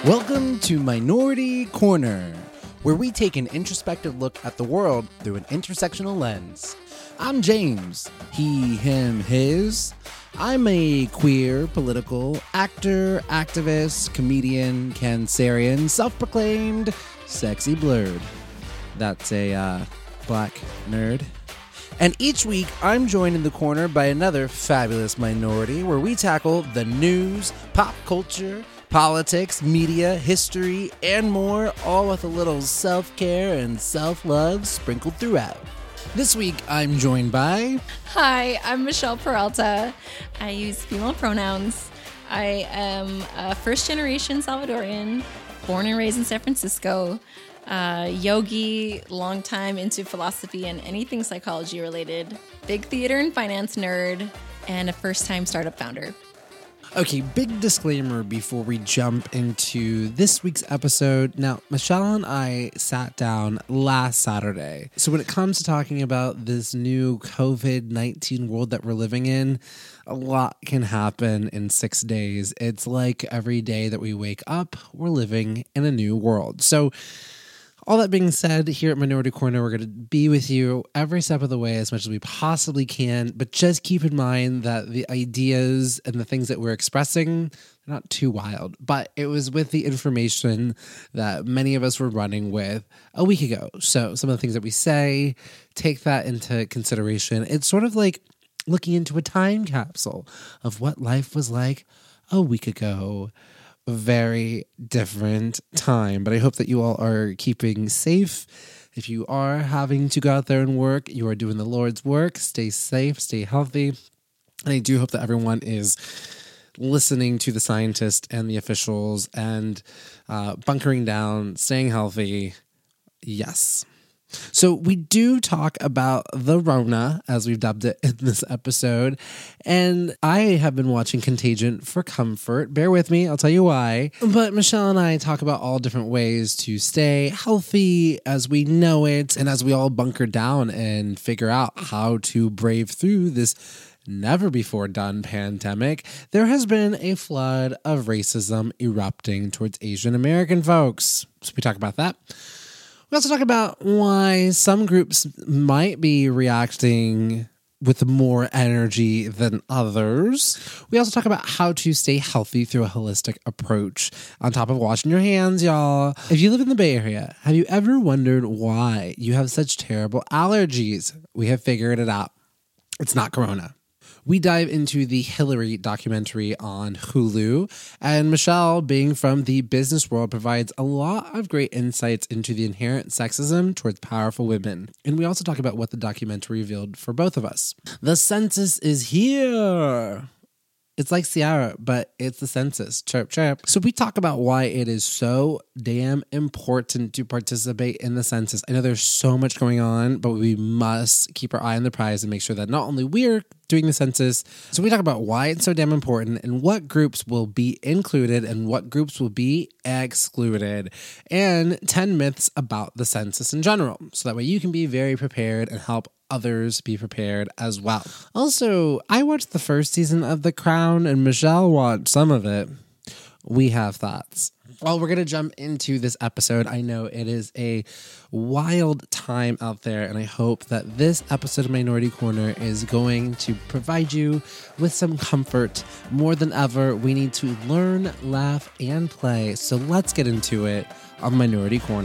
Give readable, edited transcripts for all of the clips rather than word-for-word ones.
Welcome to Minority Corner, where we take an introspective look at the world through an intersectional lens. I'm James, he, him, his. I'm a queer, political, actor, activist, comedian, Cancerian, self-proclaimed, sexy blurred. That's a black nerd. And each week, I'm joined in the corner by another fabulous minority where we tackle the news, pop culture, politics, media, history, and more, all with a little self-care and self-love sprinkled throughout. This week, I'm joined by... Hi, I'm Michelle Peralta. I use female pronouns. I am a first-generation Salvadorian, born and raised in San Francisco, yogi, long time into philosophy and anything psychology related, big theater and finance nerd, and a first-time startup founder. Okay, big disclaimer before we jump into this week's episode. Now, Michelle and I sat down last Saturday. So when it comes to talking about this new COVID-19 world that we're living in, a lot can happen in 6 days. It's like every day that we wake up, we're living in a new world. So all that being said, here at Minority Corner, we're going to be with you every step of the way as much as we possibly can, but just keep in mind that the ideas and the things that we're expressing are not too wild, but it was with the information that many of us were running with a week ago. So some of the things that we say, take that into consideration. It's sort of like looking into a time capsule of what life was like a week ago. Very different time, but I hope that you all are keeping safe. If you are having to go out there and work, you are doing the Lord's work. Stay safe, stay healthy. And I do hope that everyone is listening to the scientists and the officials and bunkering down, staying healthy. Yes. So we do talk about the Rona, as we've dubbed it in this episode, and I have been watching Contagion for comfort. Bear with me, I'll tell you why. But Michelle and I talk about all different ways to stay healthy as we know it, and as we all bunker down and figure out how to brave through this never-before-done pandemic. There has been a flood of racism erupting towards Asian American folks. So we talk about that. We also talk about why some groups might be reacting with more energy than others. We also talk about how to stay healthy through a holistic approach on top of washing your hands, y'all. If you live in the Bay Area, have you ever wondered why you have such terrible allergies? We have figured it out. It's not corona. We dive into the Hillary documentary on Hulu, and Michelle, being from the business world, provides a lot of great insights into the inherent sexism towards powerful women. And we also talk about what the documentary revealed for both of us. The census is here. It's like Ciara, but it's the census. Chirp, chirp. So we talk about why it is so damn important to participate in the census. I know there's so much going on, but we must keep our eye on the prize and make sure that not only we're doing the census. So we talk about why it's so damn important and what groups will be included and what groups will be excluded, and 10 myths about the census in general. So that way you can be very prepared and help others be prepared as well. Also, I watched the first season of The Crown and Michelle watched some of it. We have thoughts. Well, we're going to jump into this episode. I know it is a wild time out there, and I hope that this episode of Minority Corner is going to provide you with some comfort. More than ever, we need to learn, laugh, and play. So let's get into it on Minority Corner.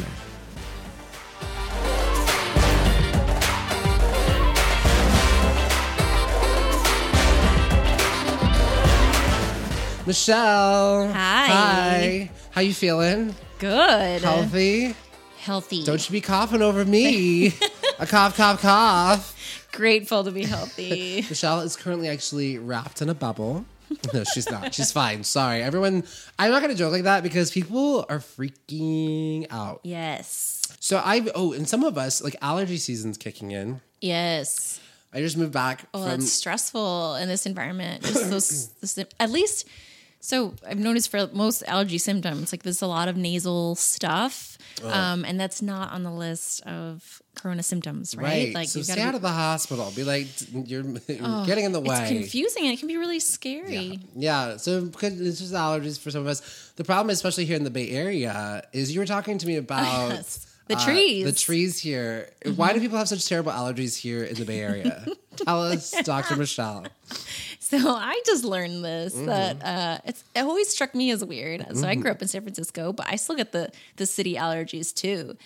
Michelle. Hi. How you feeling? Good. Healthy? Healthy. Don't you be coughing over me. A cough, cough, cough. Grateful to be healthy. Michelle is currently actually wrapped in a bubble. No, she's not. She's fine. Sorry. Everyone, I'm not going to joke like that because people are freaking out. Yes. So and some of us, like allergy season's kicking in. Yes. I just moved back from... it's stressful in this environment. Just at least So I've noticed for most allergy symptoms, like there's a lot of nasal stuff, and that's not on the list of corona symptoms, right? Like so you've stay out of the hospital. Be like, you're getting in the way. It's confusing and it can be really scary. Yeah, so because it's just allergies for some of us. The problem, especially here in the Bay Area, is you were talking to me about the trees. The trees here. Why do people have such terrible allergies here in the Bay Area? Tell us, Dr. Michelle. So I just learned this that it always struck me as weird. So I grew up in San Francisco, but I still get the city allergies too.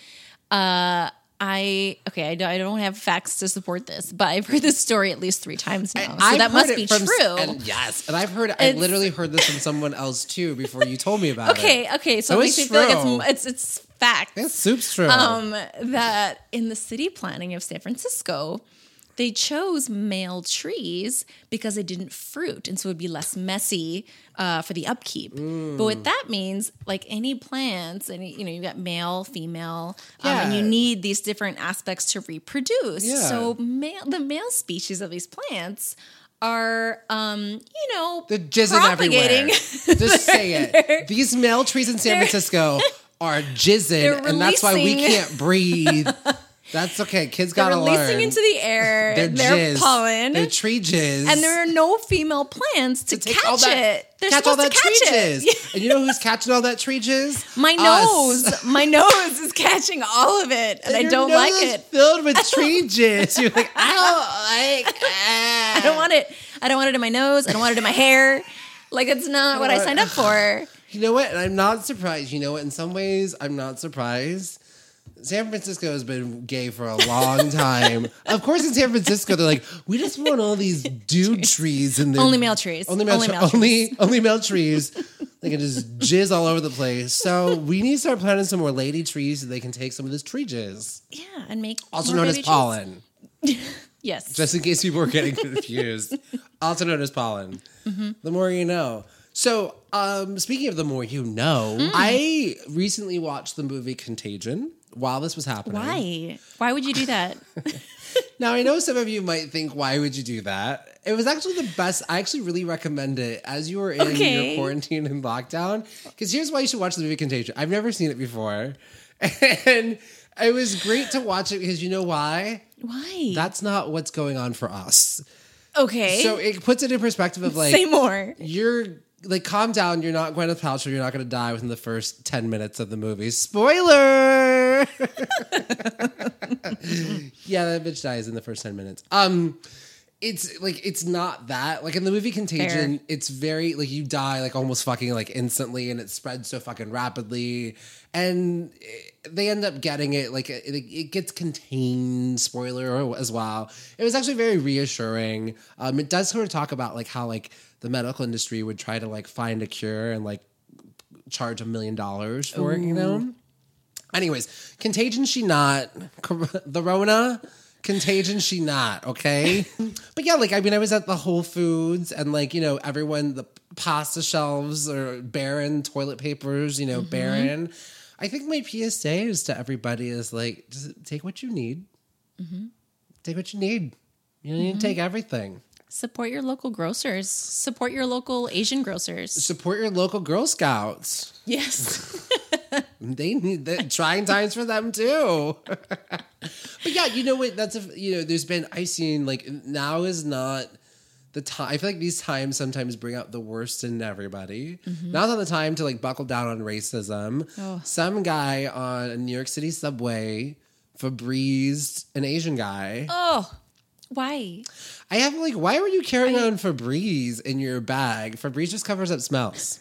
I don't have facts to support this, but I've heard this story at least 3 times now. So that must be true. And I literally heard this from someone else too before you told me about it. Okay. So it makes me feel like it's fact. It's soup's true. That in the city planning of San Francisco, they chose male trees because they didn't fruit, and so it would be less messy for the upkeep. But what that means, like any plants, and you've got male, female, and you need these different aspects to reproduce. Yeah. So the male species of these plants are, they're jizzing propagating. everywhere. Just say it. These male trees in San Francisco are jizzing, and that's why we can't breathe. That's okay. Kids gotta learn. They're releasing into the air their pollen. Their tree jizz. And there are no female plants to catch it. They're catch all that tree it. jizz. And you know who's catching all that tree jizz? My nose. My nose is catching all of it, and I don't like it. Filled with tree jizz. You're like, I don't like. I don't want it. I don't want it in my nose. I don't want it in my hair. Like it's not what I signed up for. You know what? And I'm not surprised. You know what? In some ways, I'm not surprised. San Francisco has been gay for a long time. Of course, in San Francisco, they're like, we just want all these dude trees in there. Only male trees. Only male trees. They can just jizz all over the place. So we need to start planting some more lady trees so they can take some of this tree jizz. Yeah, and make also known as pollen. Yes. Just in case people are getting confused. Also known as pollen. The more you know. So, speaking of the more you know, I recently watched the movie Contagion while this was happening. Why? Why would you do that? Now, I know some of you might think, why would you do that? It was actually the best. I actually really recommend it as you were in your quarantine and lockdown. Because here's why you should watch the movie Contagion. I've never seen it before. And it was great to watch it because you know why? Why? That's not what's going on for us. Okay. So it puts it in perspective of like... Say more. You're... Like, calm down. You're not Gwyneth Paltrow. You're not going to die within the first 10 minutes of the movie. Spoiler! Yeah, that bitch dies in the first 10 minutes. It's like, it's not that. Like, in the movie Contagion, it's very, like, you die, like, almost fucking, like, instantly, and it spreads so fucking rapidly. And they end up getting it, like, it gets contained, spoiler as well. It was actually very reassuring. It does sort of talk about, like, how, like, the medical industry would try to like find a cure and like charge $1 million for it, you know? Anyways, Contagion, she not. The Rona, Contagion, she not, okay? But yeah, like, I mean, I was at the Whole Foods and like, you know, everyone, the pasta shelves are barren, toilet papers, you know, barren. I think my PSA is to everybody is like, just take what you need. Take what you need. You don't need to take everything. Support your local grocers. Support your local Asian grocers. Support your local Girl Scouts. Yes. They need trying times for them too. But yeah, you know what? I've seen like now is not the time. I feel like these times sometimes bring out the worst in everybody. Now's not the time to like buckle down on racism. Some guy on a New York City subway Febrezed an Asian guy. Oh. Why? I have like, why were you carrying on Febreze in your bag? Febreze just covers up smells.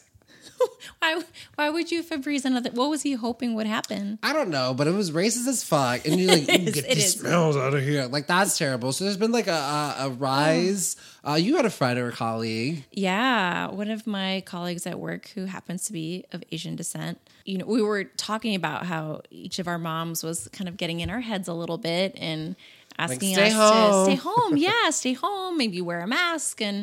Why would you Febreze another? What was he hoping would happen? I don't know, but it was racist as fuck. And you're like, get these smells out of here. Like, that's terrible. So there's been like a rise. You had a friend or a colleague. Yeah. One of my colleagues at work who happens to be of Asian descent. You know, we were talking about how each of our moms was kind of getting in our heads a little bit and asking us to stay home. Yeah, stay home, maybe wear a mask. And,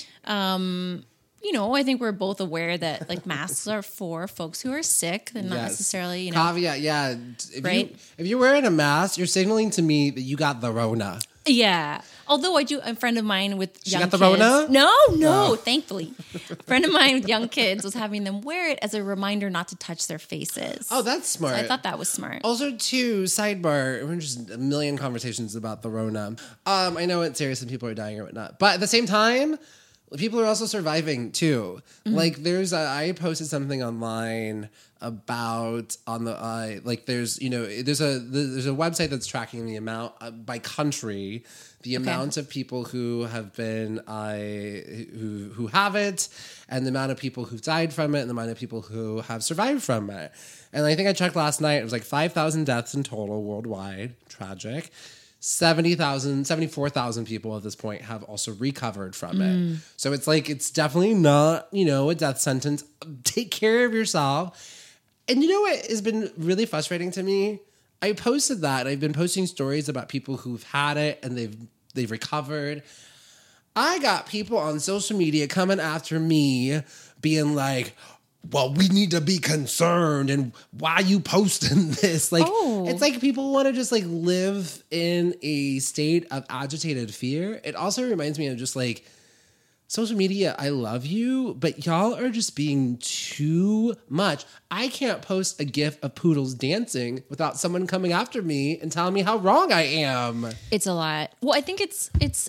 you know, I think we're both aware that like masks are for folks who are sick and not necessarily, you know. Caveat, yeah. If you're wearing a mask, you're signaling to me that you got the Rona. Yeah. Although a friend of mine with young got the kids. Rona? No, thankfully. A friend of mine with young kids was having them wear it as a reminder not to touch their faces. Oh, that's smart. So I thought that was smart. Also, too, sidebar, we're just a million conversations about the Rona. I know it's serious and people are dying or whatnot, but at the same time, people are also surviving too. Mm-hmm. Like I posted something online about there's a website that's tracking the amount by country, the amount of people who have been who have it, and the amount of people who've died from it, and the amount of people who have survived from it. And I think I checked last night, it was like 5,000 deaths in total worldwide. Tragic. 74,000 people at this point have also recovered from it. So it's definitely not, a death sentence. Take care of yourself. And you know what has been really frustrating to me? I posted that. I've been posting stories about people who've had it and they've recovered. I got people on social media coming after me being like, well, we need to be concerned, and why are you posting this? It's like people want to just live in a state of agitated fear. It also reminds me of just social media, I love you, but y'all are just being too much. I can't post a gif of poodles dancing without someone coming after me and telling me how wrong I am. It's a lot. Well, I think it's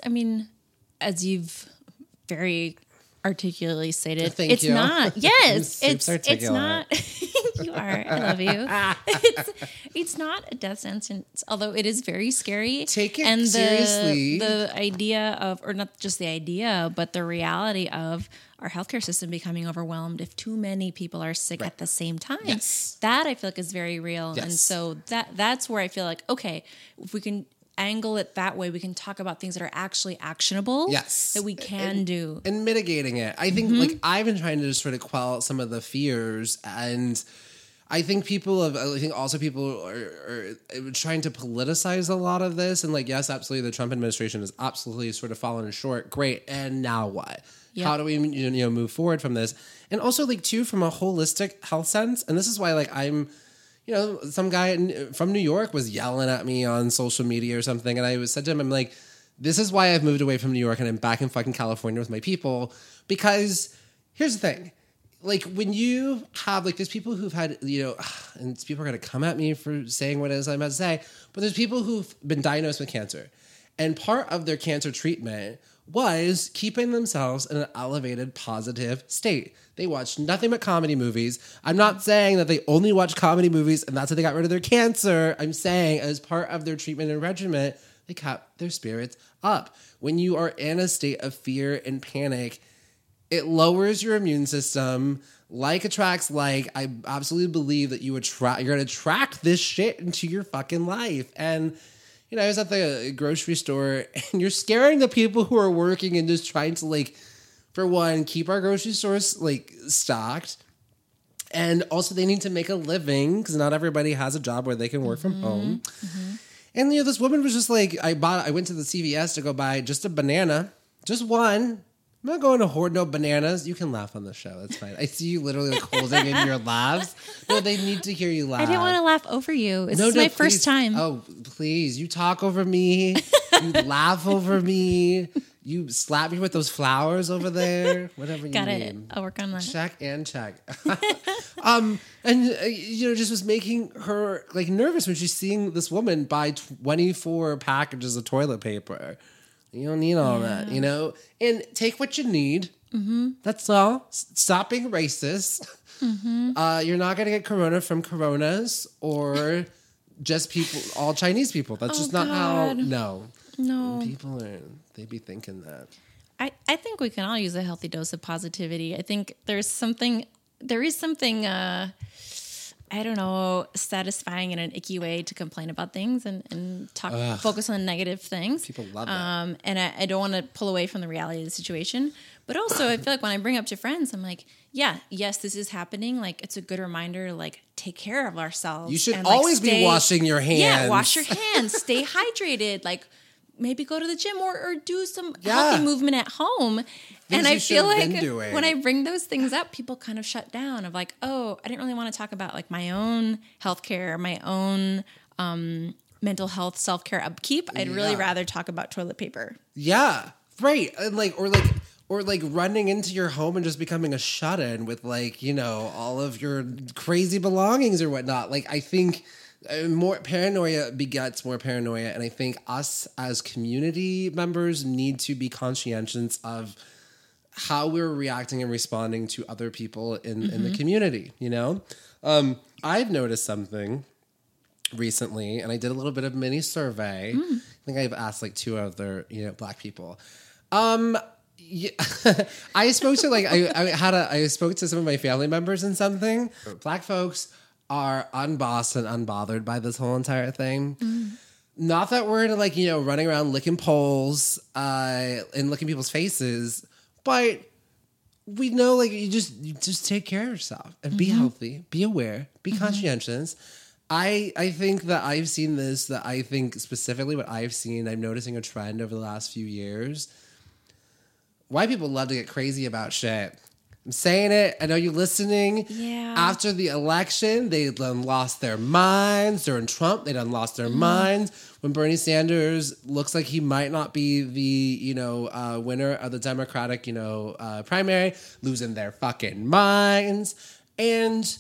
as you've very articulately stated, Thank you. Not. Yes, it's articulate. not. You are. I love you. It's not a death sentence, although it is very scary. Take it and seriously. The idea of, or not just the idea, but the reality of our healthcare system becoming overwhelmed if too many people are sick at the same time. Yes. That I feel like is very real. Yes. And so that's where I feel like, okay, if we can angle it that way, we can talk about things that are actually actionable. Yes. That we can do. And mitigating it. I think I've been trying to just sort of quell some of the fears, and I think people are trying to politicize a lot of this. And yes, absolutely, the Trump administration has absolutely sort of fallen short. Great. And now what? Yep. How do we move forward from this? And also too, from a holistic health sense. And this is why I'm, some guy from New York was yelling at me on social media or something. And I said to him, I'm like, this is why I've moved away from New York and I'm back in fucking California with my people. Because here's the thing. When you have, there's people who've had, and people are going to come at me for saying what it is I'm about to say, but there's people who've been diagnosed with cancer. And part of their cancer treatment was keeping themselves in an elevated, positive state. They watched nothing but comedy movies. I'm not saying that they only watch comedy movies and that's how they got rid of their cancer. I'm saying as part of their treatment and regimen, they kept their spirits up. When you are in a state of fear and panic, it lowers your immune system. Like attracts like. I absolutely believe that you're going to attract this shit into your fucking life. And I was at the grocery store and you're scaring the people who are working and just trying to for one, keep our grocery stores stocked. And also they need to make a living because not everybody has a job where they can work from home. Mm-hmm. And this woman was just I went to the CVS to go buy just a banana, just one. I'm not going to hoard no bananas. You can laugh on the show. That's fine. I see you literally holding in your laughs. No, they need to hear you laugh. I didn't want to laugh over you. This is my first time. Oh, please. You talk over me. You laugh over me. You slap me with those flowers over there. Whatever you Got mean. it. I'll work on that. Check and check. Just was making her nervous when she's seeing this woman buy 24 packages of toilet paper. You don't need all that, and take what you need. Mm-hmm. That's all. Stop being racist. Mm-hmm. You're not going to get corona from coronas or just people, all Chinese people. That's just not how. No. People they be thinking that. I think we can all use a healthy dose of positivity. I think there is something, I don't know, satisfying in an icky way to complain about things and focus on negative things. People love that. And I don't want to pull away from the reality of the situation. But also, I feel like when I bring up to friends, I'm like, yes, this is happening. It's a good reminder to take care of ourselves. You should always be washing your hands. Yeah, wash your hands. Stay hydrated. Maybe go to the gym or do some healthy movement at home. And I feel like when I bring those things up, people kind of shut down of oh, I didn't really want to talk about my own healthcare, my own mental health, self-care upkeep, I'd really rather talk about toilet paper. Yeah, right. And or running into your home and just becoming a shut-in with all of your crazy belongings or whatnot. Like, I think more paranoia begets more paranoia, and I think us as community members need to be conscientious of how we're reacting and responding to other people in the community. I've noticed something recently, and I did a little bit of mini survey. I think I've asked 2 other Black people. Yeah, I spoke to I spoke to some of my family members and something. Black folks are unbossed and unbothered by this whole entire thing. Not that we're into running around licking poles and licking people's faces, but we know you just take care of yourself and be healthy, be aware, be conscientious. I think that I've seen this, that I think specifically what I've seen, I'm noticing a trend over the last few years. White people love to get crazy about shit. I'm saying it. I know you're listening. Yeah. After the election, they done lost their minds. During Trump, they done lost their minds. When Bernie Sanders looks like he might not be the, winner of the Democratic, primary, losing their fucking minds. And,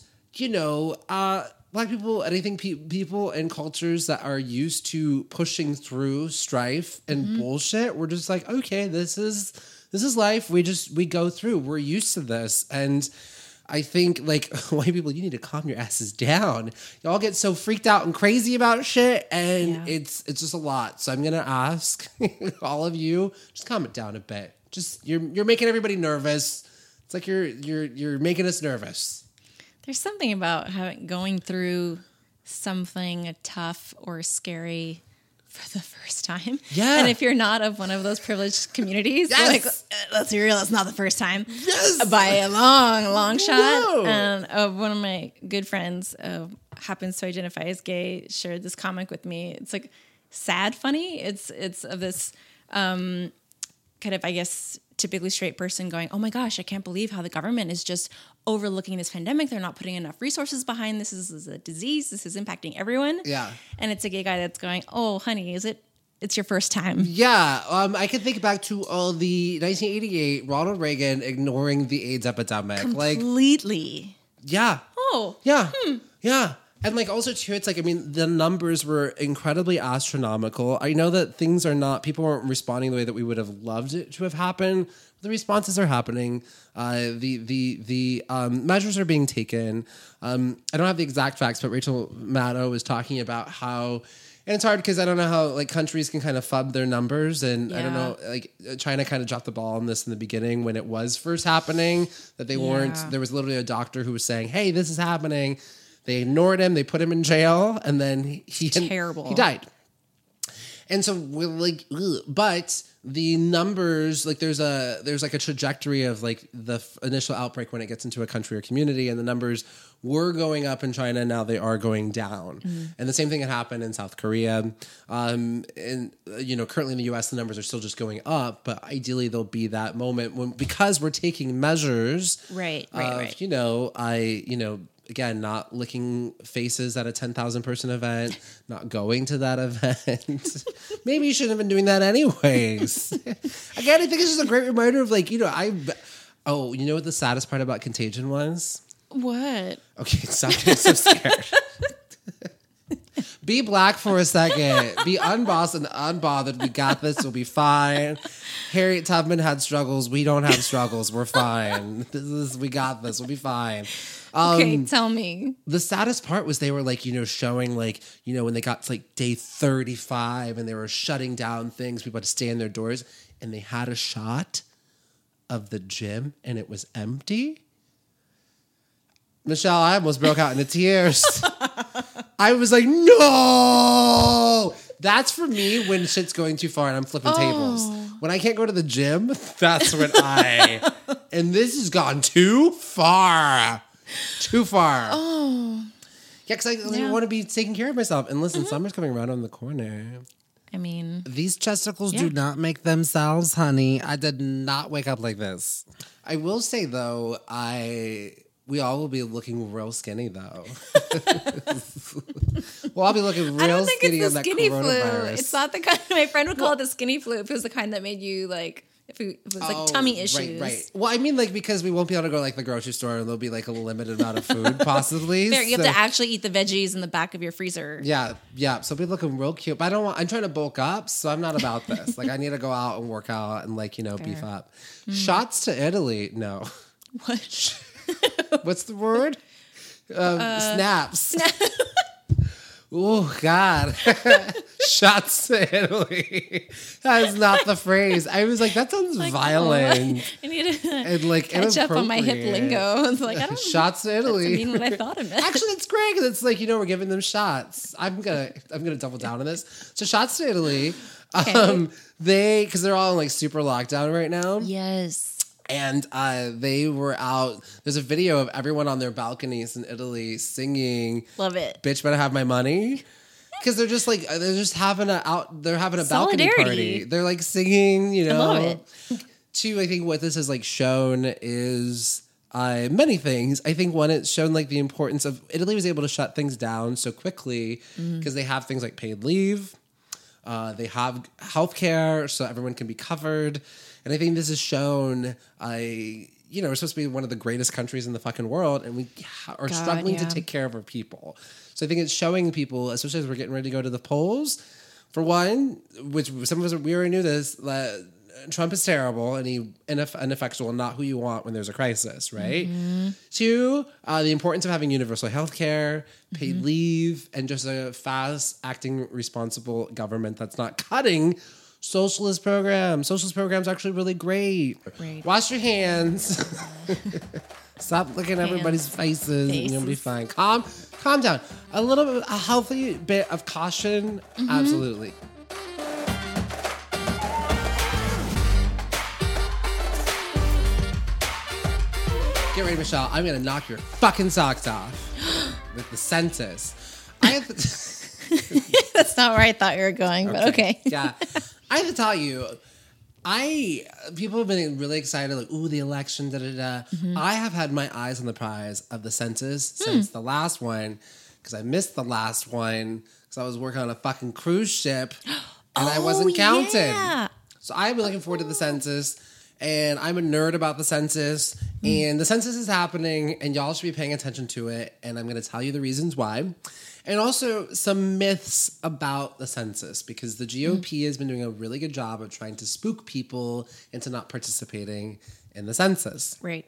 Black people, and I think people and cultures that are used to pushing through strife and bullshit, we're just like, okay, this is life. We go through. We're used to this. And I think white people, you need to calm your asses down. Y'all get so freaked out and crazy about shit, and it's just a lot. So I'm gonna ask all of you, just calm it down a bit. Just you're making everybody nervous. It's like you're making us nervous. There's something about going through something tough or scary for the first time. Yeah. And if you're not of one of those privileged communities, Yes. Let's be real, it's not the first time. Yes. By a long shot. No. And one of my good friends happens to identify as gay, shared this comic with me. It's sad funny. It's of this kind of, I guess, typically straight person going, oh my gosh, I can't believe how the government is just overlooking this pandemic. They're not putting enough resources behind this. This is a disease. This is impacting everyone. Yeah. And it's a gay guy that's going, oh, honey, it's your first time. Yeah. I can think back to the 1988 Ronald Reagan ignoring the AIDS epidemic. Completely. Yeah. Oh. Yeah. Yeah. And also too, it's the numbers were incredibly astronomical. I know that people weren't responding the way that we would have loved it to have happened. The responses are happening. The measures are being taken. I don't have the exact facts, but Rachel Maddow was talking about how, and it's hard because I don't know how countries can kind of fub their numbers, and I don't know, China kind of dropped the ball on this in the beginning when it was first happening, that they weren't. There was literally a doctor who was saying, "Hey, this is happening." They ignored him. They put him in jail, and then he died. And so we're but the numbers, there's a trajectory of the initial outbreak when it gets into a country or community, and the numbers were going up in China, and now they are going down. And the same thing had happened in South Korea. And currently in the US, the numbers are still just going up, but ideally there'll be that moment because we're taking measures. Right. Again, not licking faces at a 10,000 person event, not going to that event. Maybe you shouldn't have been doing that anyways. Again, I think it's just a great reminder of you know what the saddest part about Contagion was? What? Okay, stop getting so scared. Be Black for a second. Be unbossed and unbothered. We got this. We'll be fine. Harriet Tubman had struggles. We don't have struggles. We're fine. We got this. We'll be fine. Okay, tell me. The saddest part was they were showing when they got to day 35 and they were shutting down things, people had to stay in their doors, and they had a shot of the gym and it was empty. Michelle, I almost broke out into tears. I was like, no! That's for me when shit's going too far and I'm flipping tables. When I can't go to the gym, that's when and this has gone too far. Too far. Oh. Yeah, because I want to be taking care of myself. And listen, summer's coming around on the corner. I mean, these chesticles do not make themselves, honey. I did not wake up like this. I will say, though, we all will be looking real skinny, though. Well, I'll be looking I real don't think skinny it's on the that skinny flu. coronavirus. It's not the kind. My friend would call it the skinny flu if it was the kind that made you like if it was like tummy issues. Right. Well, I mean, like because we won't be able to go to, like the grocery store and there'll be like a limited amount of food, possibly. Fair, you have to actually eat the veggies in the back of your freezer. Yeah. So I'll be looking real cute, but I don't want. I'm trying to bulk up, so I'm not about this. Like I need to go out and work out and like beef up. Shots to Italy. No. What? What's the word? Snaps. Oh, God. Shots to Italy. That is not the phrase. I was like, that sounds violent. I need to and like catch up on my hip lingo. It's like, I don't shots to Italy. mean what I thought it meant. Actually, it's great because it's like, we're giving them shots. I'm gonna double down on this. So shots to Italy. Okay. Because they're all in like super lockdown right now. Yes. And they were out. There's a video of everyone on their balconies in Italy singing. Love it. Bitch better have my money. Because they're just like having a balcony party. They're like singing, I love it. I think what this has like shown is many things. I think one, it's shown like the importance of Italy was able to shut things down so quickly because they have things like paid leave. They have healthcare so everyone can be covered. And I think this has shown, we're supposed to be one of the greatest countries in the fucking world, and we are struggling to take care of our people. So I think it's showing people, especially as we're getting ready to go to the polls, for one, which some of us, we already knew this, that Trump is terrible and ineffectual and not who you want when there's a crisis, right? Mm-hmm. Two, the importance of having universal health care, paid leave, and just a fast-acting, responsible government that's not cutting socialist programs. Socialist programs are actually really great. Wash your hands. Stop looking at everybody's faces and you'll be fine. Calm down. A healthy bit of caution. Mm-hmm. Absolutely. Get ready, Michelle. I'm going to knock your fucking socks off with the census. That's not where I thought you were going, but okay. Yeah. I have to tell you, people have been really excited, like, ooh, the election, Mm-hmm. I have had my eyes on the prize of the census since the last one, because I missed the last one because I was working on a fucking cruise ship and I wasn't counted. Yeah. So I've been looking forward to the census, and I'm a nerd about the census, and the census is happening, and y'all should be paying attention to it, and I'm going to tell you the reasons why. And also some myths about the census, because the GOP has been doing a really good job of trying to spook people into not participating in the census. Right.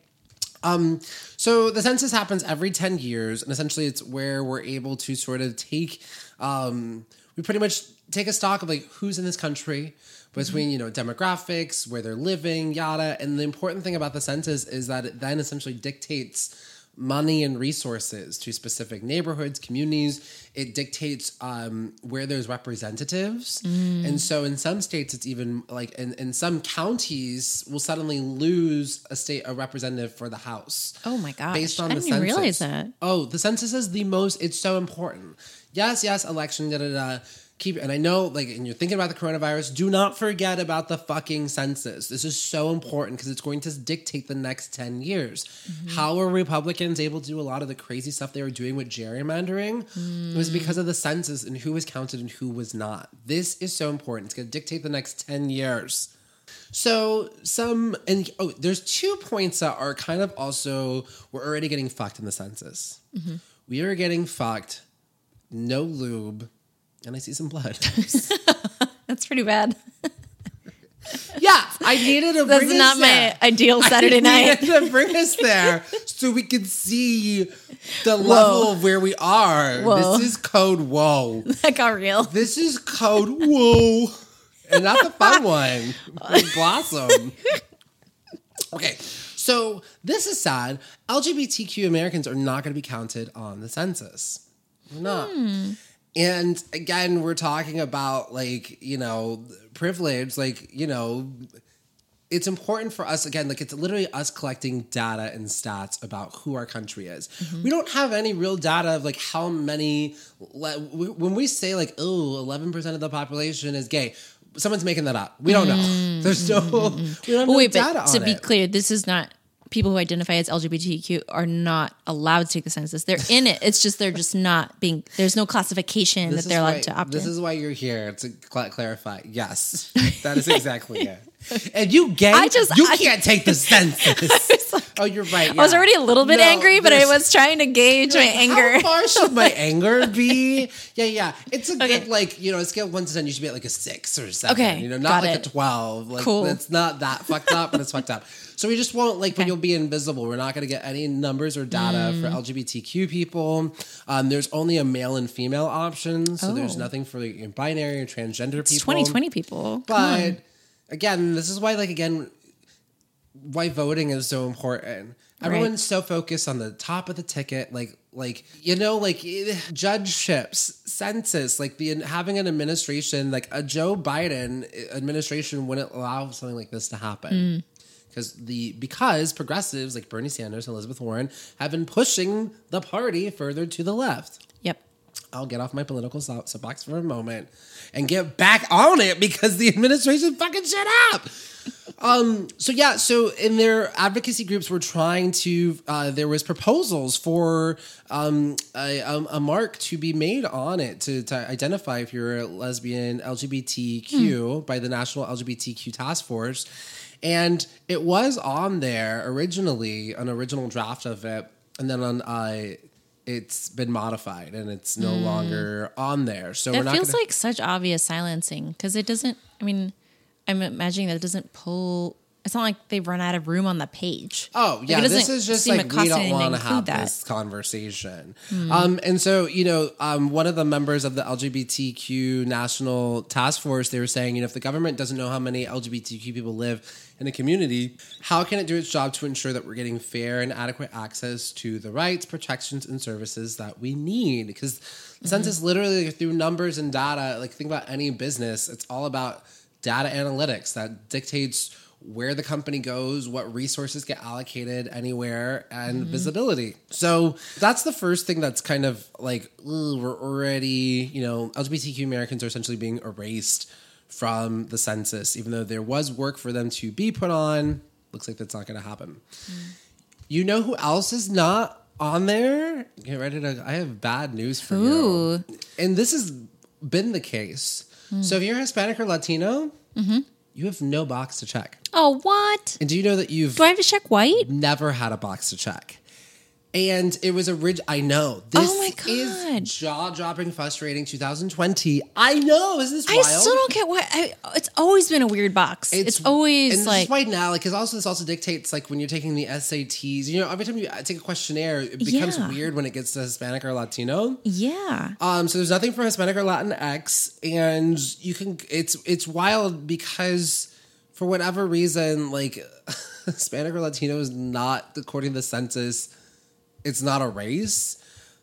So the census happens every 10 years, and essentially it's where we're able to sort of take, we pretty much take a stock of like who's in this country between, demographics, where they're living, yada. And the important thing about the census is that it then essentially dictates money and resources to specific neighborhoods, communities. It dictates where there's representatives. And so in some states, it's even like in some counties will suddenly lose a representative for the House. Oh my gosh. Based on I the didn't even census. realize that. Oh, the census is it's so important. Yes, election, and I know, like, and you're thinking about the coronavirus, do not forget about the fucking census. This is so important because it's going to dictate the next 10 years. Mm-hmm. How are Republicans able to do a lot of the crazy stuff they were doing with gerrymandering? It was because of the census and who was counted and who was not. This is so important. It's going to dictate the next 10 years. So there's 2 points that are kind of also, we're already getting fucked in the census. Mm-hmm. We are getting fucked, no lube, and I see some blood. That's pretty bad. Yeah, I needed to bring us there. That's not my ideal Saturday night. To bring us there so we could see the level of where we are. Whoa. This is code whoa. That got real. This is code whoa. And not the fun one. Like Blossom. Okay, so this is sad. LGBTQ Americans are not going to be counted on the census. We're not. And again, we're talking about like, privilege, like, it's important for us, again, like it's literally us collecting data and stats about who our country is. Mm-hmm. We don't have any real data of like how many, when we say like, 11% of the population is gay, someone's making that up. We don't know. There's no, we don't have no data on it. To be clear, this is not people who identify as LGBTQ are not allowed to take the census. They're in it. It's just they're just not being. There's no classification that they're allowed to opt in. This is why you're here to clarify. Yes, that is exactly it. And you gay? You can't take the census. Oh, you're right. Yeah. I was already a little bit angry, but I was trying to gauge my anger. How far should my anger be? Yeah. It's a good, like, a scale of 1 to 10, you should be at like a 6 or 7. Okay, not like a 12. Like, cool. It's not that fucked up, but it's fucked up. So we just won't, like, when you'll be invisible. We're not going to get any numbers or data for LGBTQ people. There's only a male and female option, so there's nothing for like binary or transgender people. It's 2020 people. But again, this is why, why voting is so important. Everyone's so focused on the top of the ticket, judgeships, census, having an administration, like a Joe Biden administration wouldn't allow something like this to happen. Because progressives like Bernie Sanders and Elizabeth Warren have been pushing the party further to the left. Yep. I'll get off my political soapbox for a moment and get back on it because the administration fucking shit up. So in their advocacy groups, we're trying to, there was proposals for a mark to be made on it to identify if you're a lesbian, LGBTQ by the National LGBTQ Task Force. And it was on there originally, an original draft of it, and then it's been modified and it's no longer on there. So that feels like such obvious silencing because it doesn't. I mean, I'm imagining that it doesn't pull. It's not like they've run out of room on the page. Oh, yeah. This is just like, we don't want to have this conversation. And so, one of the members of the LGBTQ National Task Force, they were saying, if the government doesn't know how many LGBTQ people live in a community, how can it do its job to ensure that we're getting fair and adequate access to the rights, protections, and services that we need? Because the census literally, through numbers and data, think about any business, it's all about data analytics that dictates where the company goes, what resources get allocated anywhere, and visibility. So that's the first thing that's kind of we're already, LGBTQ Americans are essentially being erased from the census, even though there was work for them to be put on. Looks like that's not going to happen. You know who else is not on there? Get ready to. I have bad news for you. And this has been the case. So if you're Hispanic or Latino, you have no box to check. Oh, what? And do you know that Do I have to check white? Never had a box to check. And it was I know. This oh my God. is jaw-dropping, frustrating 2020. I know. Isn't this wild? I still don't get why. It's always been a weird box. It's always and this is why now, because this also dictates, when you're taking the SATs, every time you take a questionnaire, it becomes weird when it gets to Hispanic or Latino. Yeah. So there's nothing for Hispanic or Latinx, and it's wild because for whatever reason, Hispanic or Latino is not, according to the census, it's not a race.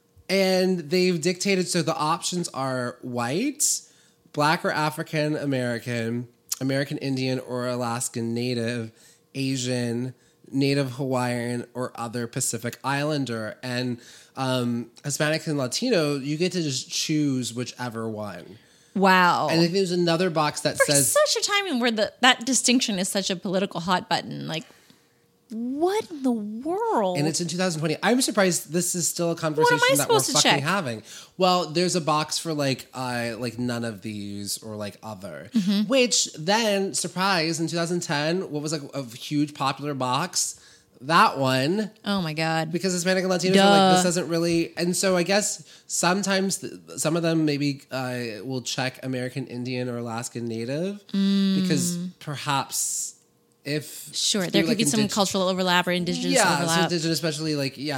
And they've dictated, so the options are white, Black or African American, American Indian or Alaskan Native, Asian, Native Hawaiian, or other Pacific Islander. And Hispanic and Latino, you get to just choose whichever one. Wow. And I think there's another box that says... such a time where that distinction is such a political hot button. What in the world? And it's in 2020. I'm surprised this is still a conversation that we're fucking having. Well, there's a box for none of these or other, which then, surprise, in 2010, what was a huge popular box? That one. Oh my God. Because Hispanic and Latinos are this doesn't really, and so I guess sometimes some of them maybe will check American Indian or Alaskan Native because perhaps. There could be some cultural overlap or indigenous overlap. So indigenous, especially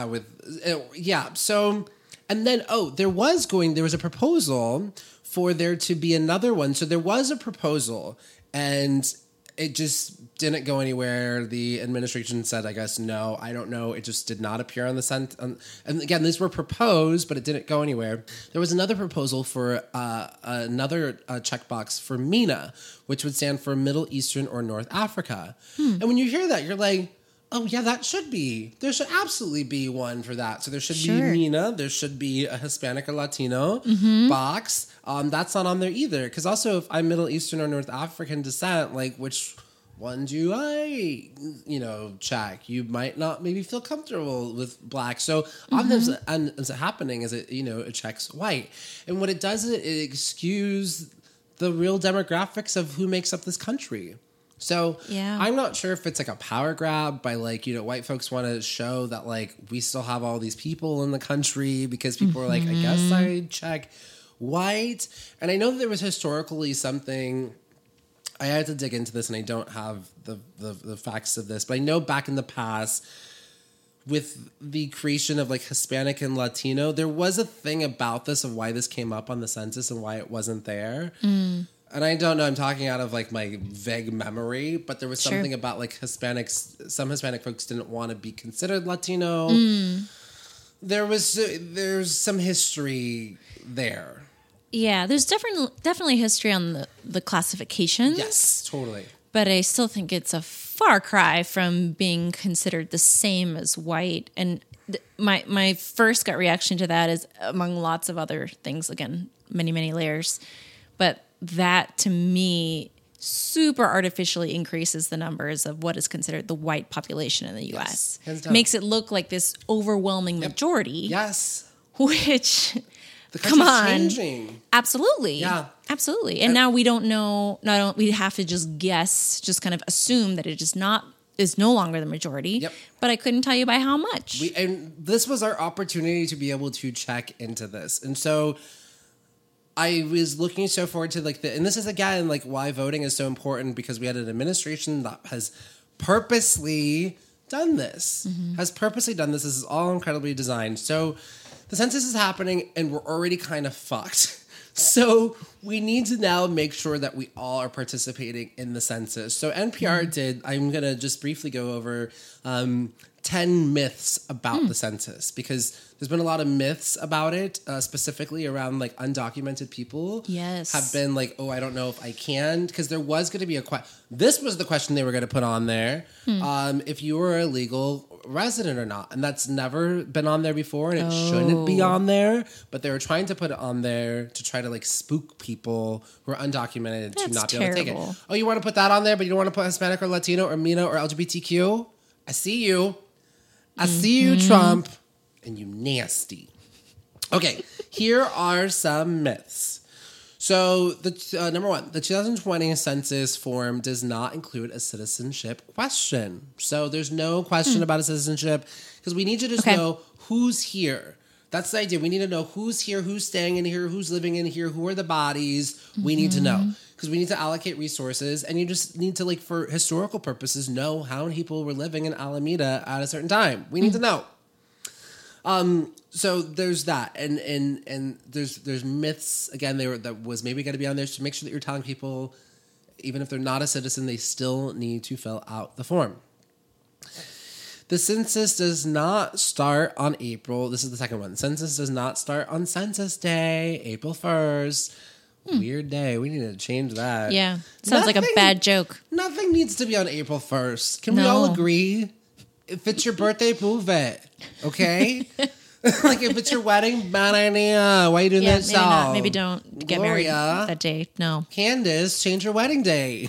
So, and then, there was a proposal for there to be another one. So there was a proposal and it just didn't go anywhere. The administration said, I guess, no, I don't know. It just did not appear on the census. And again, these were proposed, but it didn't go anywhere. There was another proposal for another checkbox for MENA, which would stand for Middle Eastern or North Africa. And when you hear that, you're like, oh, yeah, that should be. There should absolutely be one for that. So there should be MENA. There should be a Hispanic or Latino box. That's not on there either. Because also, if I'm Middle Eastern or North African descent, which ones you like, check. You might not maybe feel comfortable with black. So often ends up happening is it checks white. And what it does is it excuse the real demographics of who makes up this country. So I'm not sure if it's like a power grab by white folks want to show that we still have all these people in the country because people are like, I guess I check white. And I know that there was historically something, I had to dig into this and I don't have the facts of this, but I know back in the past with the creation of Hispanic and Latino, there was a thing about this of why this came up on the census and why it wasn't there. And I don't know, I'm talking out of my vague memory, but there was something about Hispanics, some Hispanic folks didn't want to be considered Latino. There's some history there. Yeah, there's definitely history on the classifications. Yes, totally. But I still think it's a far cry from being considered the same as white. And my first gut reaction to that is, among lots of other things, again, many, many layers. But that, to me, super artificially increases the numbers of what is considered the white population in the U.S. Yes, makes it look like this overwhelming majority. Yes. Which... The country's changing. Absolutely. Yeah. Absolutely. And now we don't know, we have to just guess, just kind of assume that it is no longer the majority. Yep. But I couldn't tell you by how much. And this was our opportunity to be able to check into this. And so I was looking so forward to and this is again why voting is so important, because we had an administration that has purposely done this. This is all incredibly designed. So the census is happening and we're already kind of fucked. So we need to now make sure that we all are participating in the census. So NPR did, I'm going to just briefly go over 10 myths about the census, because there's been a lot of myths about it, specifically around undocumented people. Yes. Have been I don't know if I can, because there was going to be this was the question they were going to put on there, if you were a legal resident or not. And that's never been on there before, and it shouldn't be on there, but they were trying to put it on there to try to spook people who are undocumented to not be able to take it. Oh, you want to put that on there, but you don't want to put Hispanic or Latino or MENA or LGBTQ? I see you. I see you, Trump, and you nasty. Okay, here are some myths. So, the number one, the 2020 census form does not include a citizenship question. So, there's no question about a citizenship, because we need to just know who's here. That's the idea. We need to know who's here, who's staying in here, who's living in here, who are the bodies. We need to know, because we need to allocate resources, and you just need to, for historical purposes, know how many people were living in Alameda at a certain time. We need to know. So there's that, and there's myths again. That was maybe going to be on there to make sure that you're telling people, even if they're not a citizen, they still need to fill out the form. The census does not start on April. This is the second one. The census does not start on Census Day, April 1st. Weird day. We need to change that. Yeah. Sounds like a bad joke. Nothing needs to be on April 1st. Can we all agree? If it's your birthday, move it. Okay? If it's your wedding, bad idea. Why are you doing that yourself? Maybe don't get married that day. No. Candace, change your wedding day.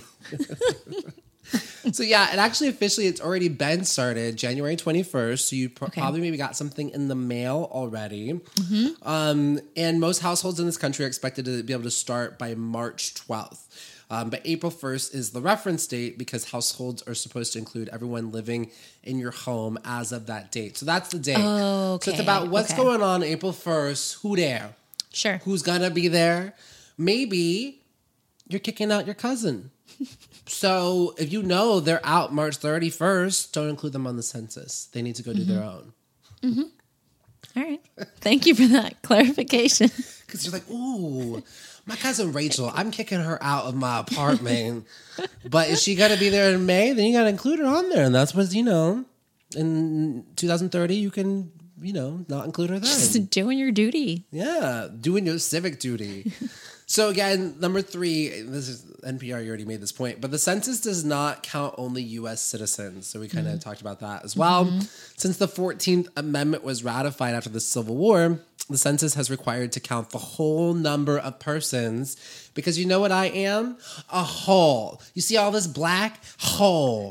So yeah, and actually officially it's already been started January 21st. So you probably maybe got something in the mail already. And most households in this country are expected to be able to start by March 12th. But April 1st is the reference date, because households are supposed to include everyone living in your home as of that date. So that's the date. Oh, okay. So it's about what's going on April 1st. Who there? Sure. Who's going to be there? Maybe you're kicking out your cousin. So if you know they're out March 31st, don't include them on the census. They need to go do their own. All right. Thank you for that clarification. Because you're like, ooh, my cousin Rachel, I'm kicking her out of my apartment. But is she going to be there in May? Then you got to include her on there. And that's what, in 2030, you can, not include her then. Just doing your duty. Yeah, doing your civic duty. So again, number 3, this is NPR, you already made this point, but the census does not count only U.S. citizens. So we kind of talked about that as well. Since the 14th Amendment was ratified after the Civil War, the census has required to count the whole number of persons because you know what I am? A hole. You see all this black? Hole.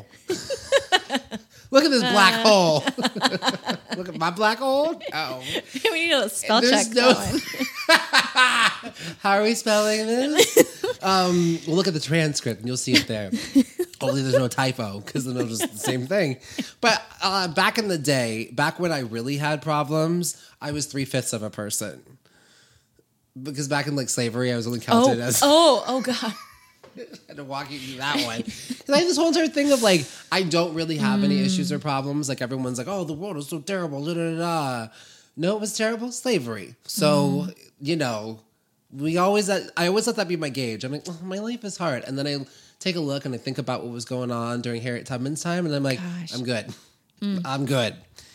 Look at this black hole. Look at my black hole. Oh. We need a spell There's check no- going. How are we spelling this? We'll look at the transcript and you'll see it there. Only there's no typo because they're just the same thing. But back in the day, back when I really had problems, I was 3/5 of a person. Because back in like slavery, I was only counted as. Oh God. I had to walk you through that one. Because I have this whole entire thing of like, I don't really have any issues or problems. Like everyone's like, oh, the world is so terrible. Da, da, da, da. No, it was terrible. Slavery. So, you know, I always let that be my gauge. I'm like, oh, my life is hard. And then I take a look and I think about what was going on during Harriet Tubman's time. And I'm like, I'm good. I'm good.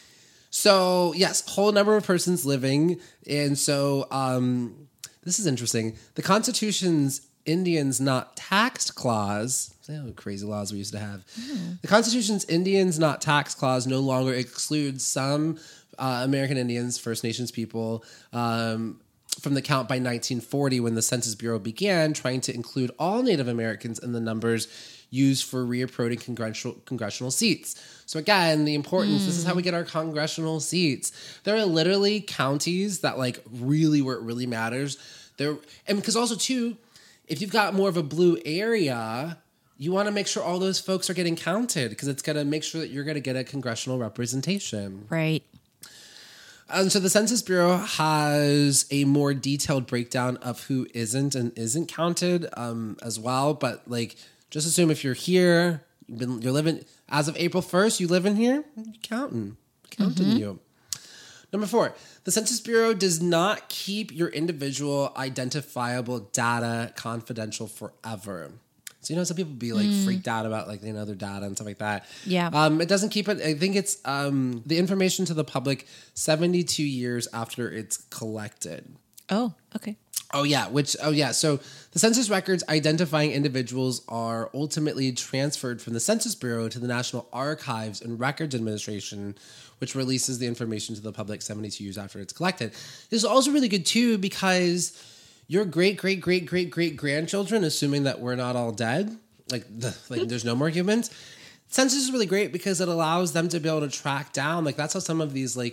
So, yes, whole number of persons living. And so, this is interesting. The Constitution's Indians Not Taxed clause, crazy laws we used to have. The Constitution's Indians Not Taxed clause no longer excludes some American Indians, First Nations people, from the count by 1940 when the Census Bureau began trying to include all Native Americans in the numbers used for reapportioning congressional seats. So again, the importance, this is how we get our congressional seats. There are literally counties that like really where it really matters. And because also too, if you've got more of a blue area, you want to make sure all those folks are getting counted because it's going to make sure that you're going to get a congressional representation. Right. And so the Census Bureau has a more detailed breakdown of who isn't and isn't counted as well. But like, just assume if you're here, you're living, as of April 1st, you live in here, you're counting you. Number 4, the Census Bureau does not keep your individual identifiable data confidential forever. So, you know, some people be like freaked out about like, you know, their data and stuff like that. Yeah. It doesn't keep it. I think it's the information to the public 72 years after it's collected. Oh, okay. So the census records identifying individuals are ultimately transferred from the Census Bureau to the National Archives and Records Administration, which releases the information to the public 72 years after it's collected. This is also really good too because your great-great-great-great-great-grandchildren, assuming that we're not all dead, there's no more humans, census is really great because it allows them to be able to track down. Like that's how some of these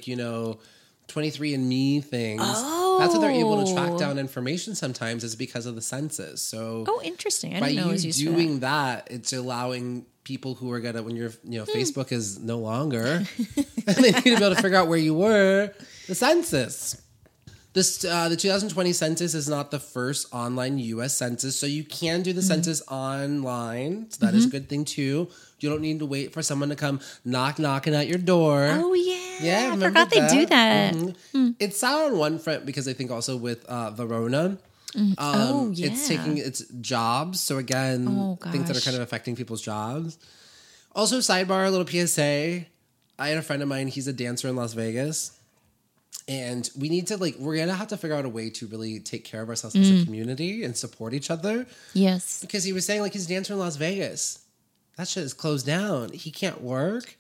23andMe things. That's how they're able to track down information sometimes is because of the census. So interesting. I didn't know it was used for that. By you doing that, it's allowing people who are gonna when your Facebook is no longer and they need to be able to figure out where you were, the census. The 2020 census is not the first online U.S. census, so you can do the census online. So that is a good thing too. You don't need to wait for someone to come knocking at your door. Oh yeah, yeah. I forgot they do that. It's sad on one front because I think also with Verona, it's taking its jobs. So again, things that are kind of affecting people's jobs. Also, sidebar, a little PSA. I had a friend of mine. He's a dancer in Las Vegas. And we need to we're going to have to figure out a way to really take care of ourselves as a community and support each other. Yes. Because he was saying he's a dancer in Las Vegas. That shit is closed down. He can't work.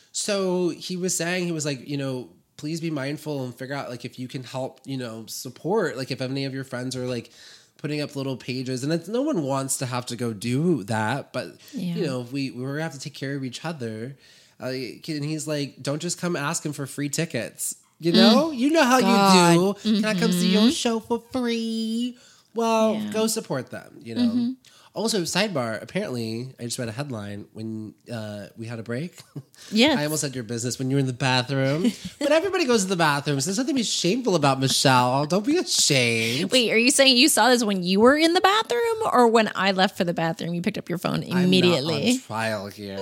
So he was saying, he was like, please be mindful and figure out if you can help, support, if any of your friends are putting up little pages and no one wants to have to go do that. But, we're going to have to take care of each other. And he's like, don't just come asking for free tickets. You know how you do. Can I come see your show for free? Well, go support them, Also, sidebar, apparently, I just read a headline when we had a break. Yeah. I almost said your business when you were in the bathroom. But everybody goes to the bathroom. So there's nothing to be shameful about, Michelle. Don't be ashamed. Wait, are you saying you saw this when you were in the bathroom or when I left for the bathroom, you picked up your phone immediately? I'm not on trial here.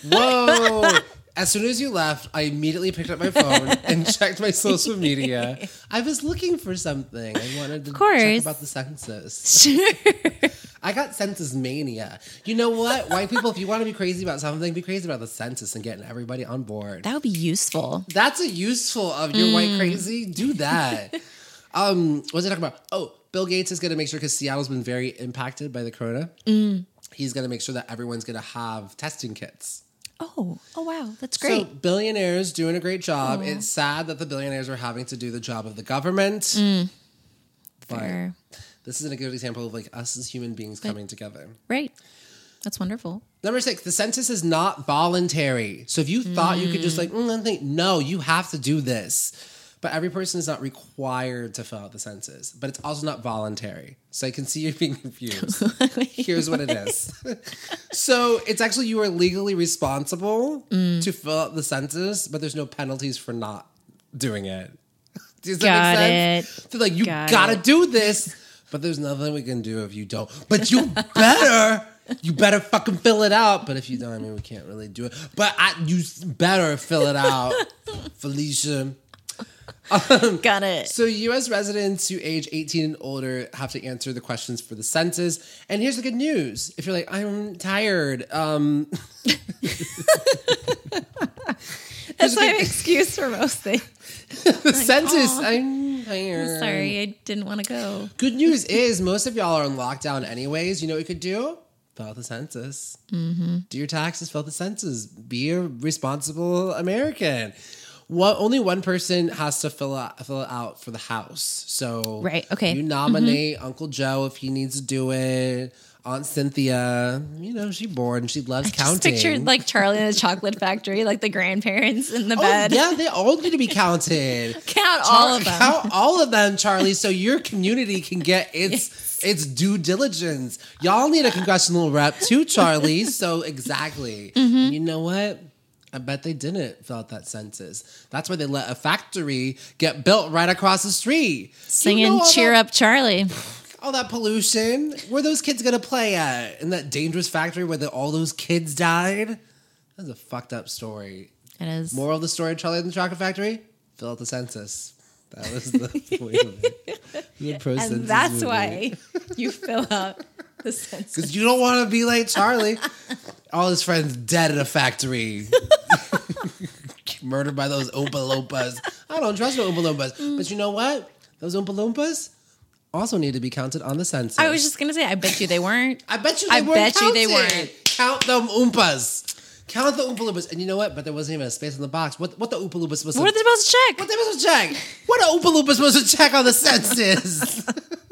Whoa. As soon as you left, I immediately picked up my phone and checked my social media. I was looking for something. I wanted to check about the census. Sure. I got census mania. You know what? White people, if you want to be crazy about something, be crazy about the census and getting everybody on board. That would be useful. That's a useful of your white crazy. Do that. What was I talking about? Oh, Bill Gates is going to make sure, because Seattle's been very impacted by the corona. He's going to make sure that everyone's going to have testing kits. Oh, wow. That's So great. billionaires doing a great job. It's sad that the billionaires are having to do the job of the government. But Fair. this is a good example of like us as human beings coming together. Right. That's wonderful. Number 6, the census is not voluntary. So if you thought you could just like, no, you have to do this. But every person is not required to fill out the census. But it's also not voluntary. So I can see you're being confused. Here's what it is. So it's actually you are legally responsible to fill out the census, but there's no penalties for not doing it. Does that make sense? So like you gotta do this, but there's nothing we can do if you don't. But you better fucking fill it out. But if you don't, I mean, we can't really do it. But you better fill it out, Felicia. Got it. So U.S. residents who age 18 and older have to answer the questions for the census. And here's the good news. If you're like, I'm tired. That's my excuse for most things. The census, I'm tired. I'm sorry, I didn't want to go. Good news is most of y'all are on lockdown anyways. You know what you could do? Fill out the census. Do your taxes, fill out the census. Be a responsible American. Only one person has to fill it out for the house. So Right, okay. You nominate Uncle Joe if he needs to do it. Aunt Cynthia, she's bored and she loves counting. Just pictured like Charlie in the Chocolate Factory, like the grandparents in the bed. Yeah, they all need to be counted. Count all of them. Count all of them, Charlie, so your community can get its due diligence. Y'all need a congressional rep too, Charlie. So exactly. And you know what? I bet they didn't fill out that census. That's why they let a factory get built right across the street. Singing Cheer Up Charlie. All that pollution. Where are those kids going to play at? In that dangerous factory where all those kids died? That's a fucked up story. It is. Moral of the story, Charlie and the Chocolate Factory? Fill out the census. That was the point of it. And that's why you fill out the census. Because you don't want to be like Charlie. All his friends dead in a factory. Murdered by those Oompa Loompas. I don't trust no Oompa Loompas. But you know what? Those Oompa Loompas also need to be counted on the census. I was just going to say, I bet you they weren't. I bet you they weren't. Count them Oompas. Count the Oompa Loompas. And you know what? But there wasn't even a space in the box. What the Oompa Loompas supposed to... What are they supposed to check? What they supposed to check? What are Oompa Loompas supposed to check on the census?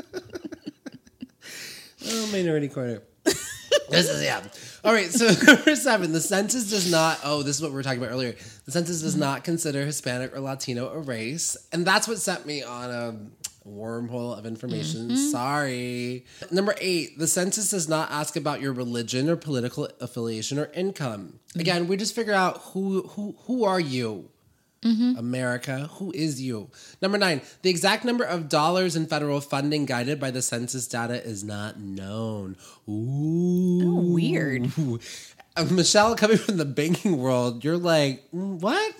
Oh, Minority Corner. This is, yeah. All right, so number 7, the census does not... Oh, this is what we were talking about earlier. The census does not consider Hispanic or Latino a race. And that's what sent me on a wormhole of information. Sorry. Number 8, the census does not ask about your religion or political affiliation or income. Again, we just figure out who are you? America, who is you? Number 9, the exact number of dollars in federal funding guided by the census data is not known. Ooh. Oh, weird. Michelle, coming from the banking world, you're like, what?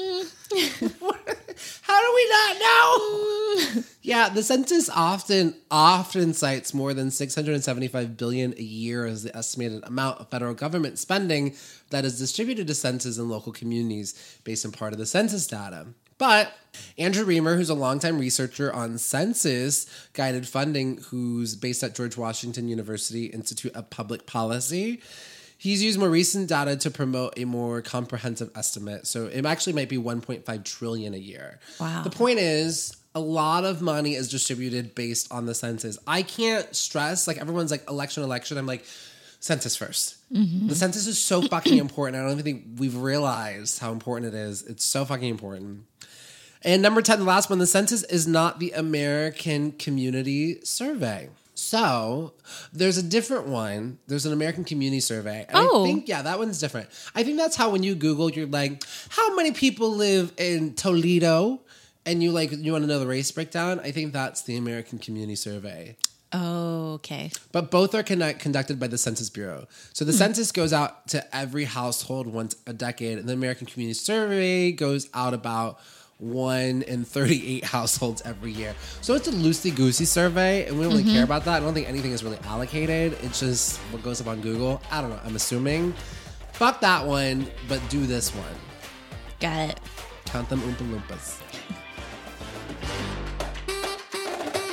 How do we not know? Yeah, the census often cites more than $675 billion a year as the estimated amount of federal government spending that is distributed to census and local communities based on part of the census data. But Andrew Reamer, who's a longtime researcher on census-guided funding, who's based at George Washington University Institute of Public Policy, he's used more recent data to promote a more comprehensive estimate. So it actually might be $1.5 trillion a year. Wow. The point is, a lot of money is distributed based on the census. I can't stress, like everyone's like election. I'm like, census first. The census is so fucking important. I don't even think we've realized how important it is. It's so fucking important. And number 10, the last one, the census is not the American Community Survey. So there's a different one. There's an American Community Survey. And I think, that one's different. I think that's how when you Google, you're like, how many people live in Toledo? And you want to know the race breakdown? I think that's the American Community Survey. Oh, okay. But both are conducted by the Census Bureau. So the census goes out to every household once a decade, and the American Community Survey goes out about 1 in 38 households every year. So it's a loosey-goosey survey, and we don't really care about that. I don't think anything is really allocated. It's just what goes up on Google. I don't know. I'm assuming. Fuck that one, but do this one. Got it. Count them Oompa Loompas.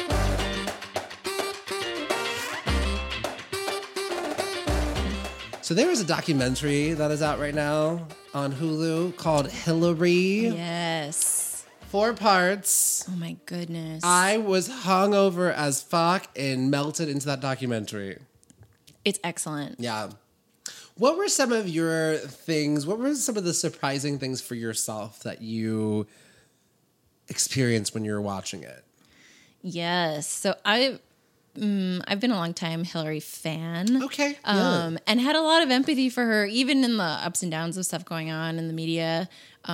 So So there is a documentary that is out right now on Hulu called Hillary. Yes. 4 parts. Oh my goodness. I was hungover as fuck and melted into that documentary. It's excellent. Yeah. What were some of your things? What were some of the surprising things for yourself that you experienced when you were watching it? Yes. So I've been a long time Hillary fan. Okay. And had a lot of empathy for her, even in the ups and downs of stuff going on in the media.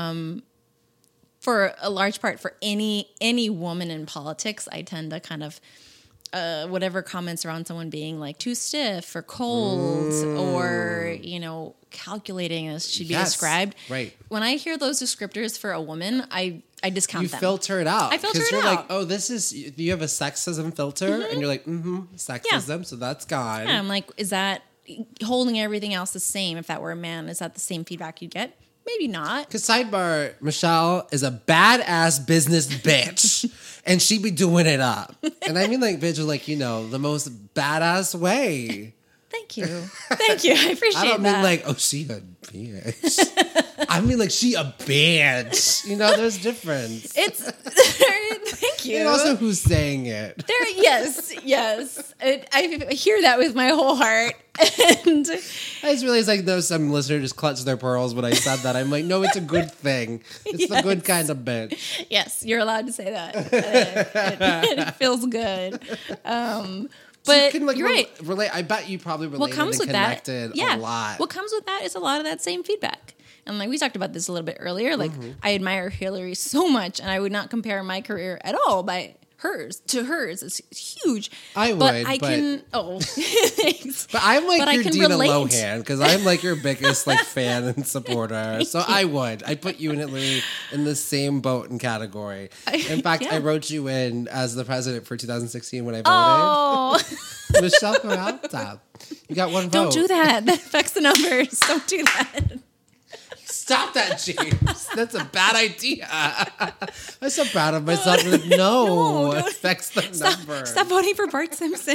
For a large part, for any woman in politics, I tend to kind of whatever comments around someone being like too stiff or cold or calculating as should be described. Right. When I hear those descriptors for a woman, I discount them. You filter it out. I filter it out. Because you're like, oh, this is, you have a sexism filter, and you're like, sexism, so that's gone. Yeah, I'm like, is that holding everything else the same? If that were a man, is that the same feedback you'd get? Maybe not. Because sidebar, Michelle is a badass business bitch, and she be doing it up. And I mean, like, bitch, like, the most badass way. Thank you. Thank you. I appreciate that. I don't mean like, oh, she a bitch. I mean like, she a bitch. There's difference. Thank you. And also who's saying it. Yes. I hear that with my whole heart. And I just realized like there's some listener just clutched their pearls when I said that. I'm like, no, it's a good thing. It's the good kind of bitch. Yes, you're allowed to say that. It feels good. But you can, you're right. Relate. I bet you probably related and connected a lot. What comes with that is a lot of that same feedback. And like we talked about this a little bit earlier, like I admire Hillary so much, and I would not compare my career at all by hers to hers. It's huge. I would, but I can. Oh, thanks. But I'm like but your Dina Lohan because I'm like your biggest like fan and supporter. So I put you and Hillary in the same boat and category. In fact, I wrote you in as the president for 2016 when I voted. Oh, Michelle Peralta. You got one vote. Don't do that. That affects the numbers. Don't do that. Stop that, James. That's a bad idea. I'm so proud of myself. No, it affects the number. Stop voting for Bart Simpson.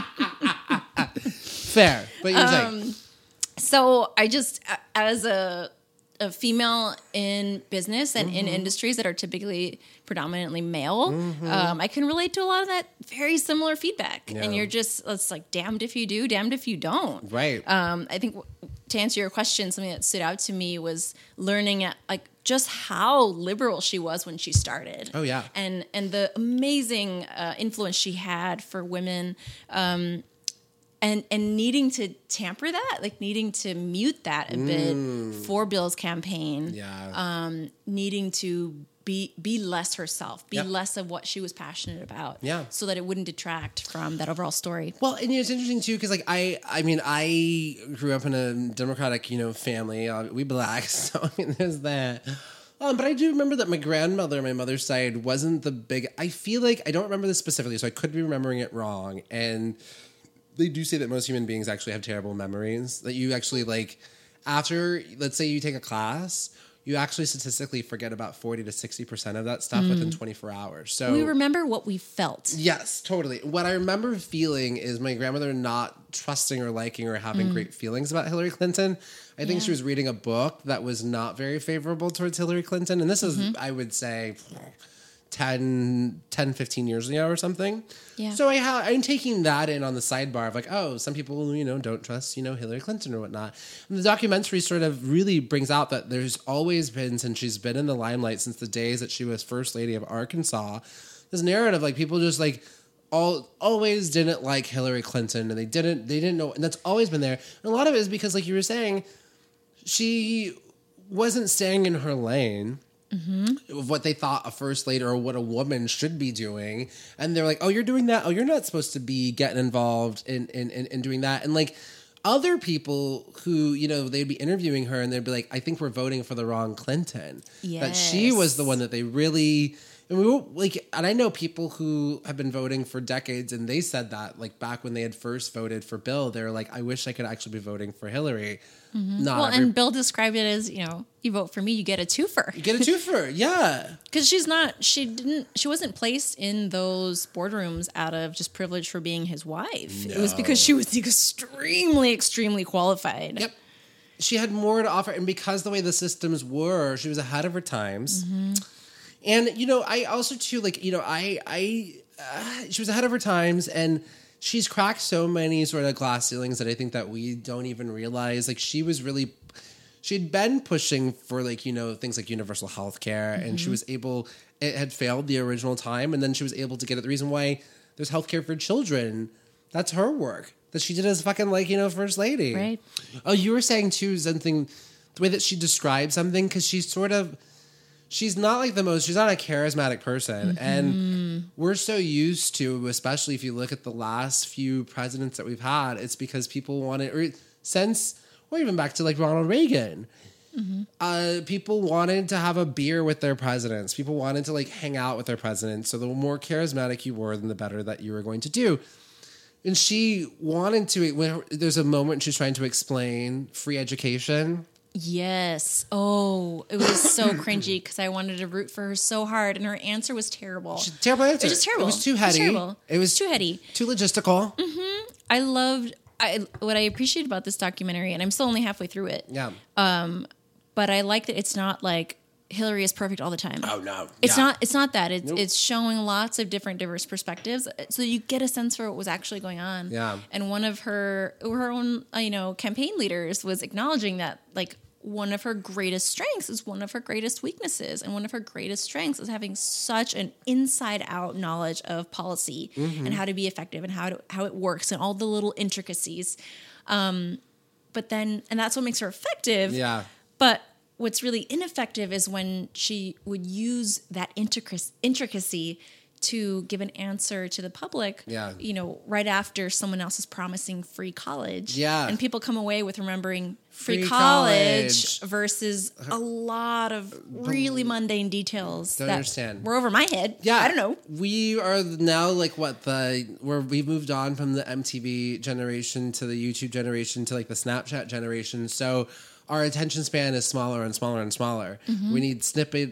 Fair, but you're saying. So I just, as a female in business and in industries that are typically predominantly male, I can relate to a lot of that very similar feedback. Yeah. And you're just, it's like damned if you do, damned if you don't. Right. I think to answer your question, something that stood out to me was learning like just how liberal she was when she started. Oh yeah. And the amazing influence she had for women. And needing to tamper that, like needing to mute that a bit for Bill's campaign. Yeah. Needing to be less herself, be less of what she was passionate about. Yeah. So that it wouldn't detract from that overall story. Well, and it's interesting too, because like I mean, I grew up in a Democratic, family. We Black, so I mean, there's that. But I do remember that my grandmother on my mother's side wasn't the big. I feel like I don't remember this specifically, so I could be remembering it wrong. And they do say that most human beings actually have terrible memories. That you actually like after, let's say you take a class, you actually statistically forget about 40 to 60% of that stuff within 24 hours. So we remember what we felt. Yes, totally. What I remember feeling is my grandmother not trusting or liking or having great feelings about Hillary Clinton. I think she was reading a book that was not very favorable towards Hillary Clinton. And this is, I would say, 10, 15 years ago or something. Yeah. So I'm taking that in on the sidebar of like, oh, some people, don't trust, Hillary Clinton or whatnot. And the documentary sort of really brings out that there's always been, since she's been in the limelight since the days that she was First Lady of Arkansas, this narrative, like people just like always didn't like Hillary Clinton and they didn't know. And that's always been there. And a lot of it is because like you were saying, she wasn't staying in her lane. Of what they thought a first lady or what a woman should be doing. And they're like, oh, you're doing that? Oh, you're not supposed to be getting involved in doing that. And like other people who, they'd be interviewing her and they'd be like, I think we're voting for the wrong Clinton. Yes. That she was the one that they really And we were like, and I know people who have been voting for decades, and they said that, like, back when they had first voted for Bill, they were like, I wish I could actually be voting for Hillary. And Bill described it as, you vote for me, you get a twofer. You get a twofer, yeah. Because she wasn't placed in those boardrooms out of just privilege for being his wife. No. It was because she was extremely, extremely qualified. Yep. She had more to offer, and because the way the systems were, she was ahead of her times. And, I also, too, like, she was ahead of her times, and she's cracked so many sort of glass ceilings that I think that we don't even realize. Like, she'd been pushing for, like, things like universal health care, and she was it had failed the original time, and then she was able to get it. The reason why there's health care for children, that's her work. That she did as fucking, like, first lady. Right. Oh, you were saying, too, something, the way that she describes something, because she's not she's not a charismatic person. And we're so used to, especially if you look at the last few presidents that we've had, it's because people wanted, or even back to, like, Ronald Reagan. People wanted to have a beer with their presidents. People wanted to, like, hang out with their presidents. So the more charismatic you were, then the better that you were going to do. And she wanted to, there's a moment she's trying to explain free education. Yes. Oh, it was so cringy because I wanted to root for her so hard, and her answer was terrible. Terrible answer. It was just terrible. It was too heady. It was too heady. Too logistical. I loved what I appreciate about this documentary, and I'm still only halfway through it. Yeah. But I like that it's not like Hillary is perfect all the time. Oh no. It's not that. It's showing lots of different diverse perspectives, so you get a sense for what was actually going on. Yeah. And one of her own campaign leaders was acknowledging that, like, one of her greatest strengths is one of her greatest weaknesses, and one of her greatest strengths is having such an inside out knowledge of policy and how to be effective and how it works and all the little intricacies. But then, and that's what makes her effective. Yeah. But what's really ineffective is when she would use that intricacy to give an answer to the public, right after someone else is promising free college. Yeah. And people come away with remembering free college versus a lot of really mundane details Don't that understand. were over my head. Yeah. I don't know. We are now like we've moved on from the MTV generation to the YouTube generation to, like, the Snapchat generation. So our attention span is smaller and smaller and smaller. We need snippy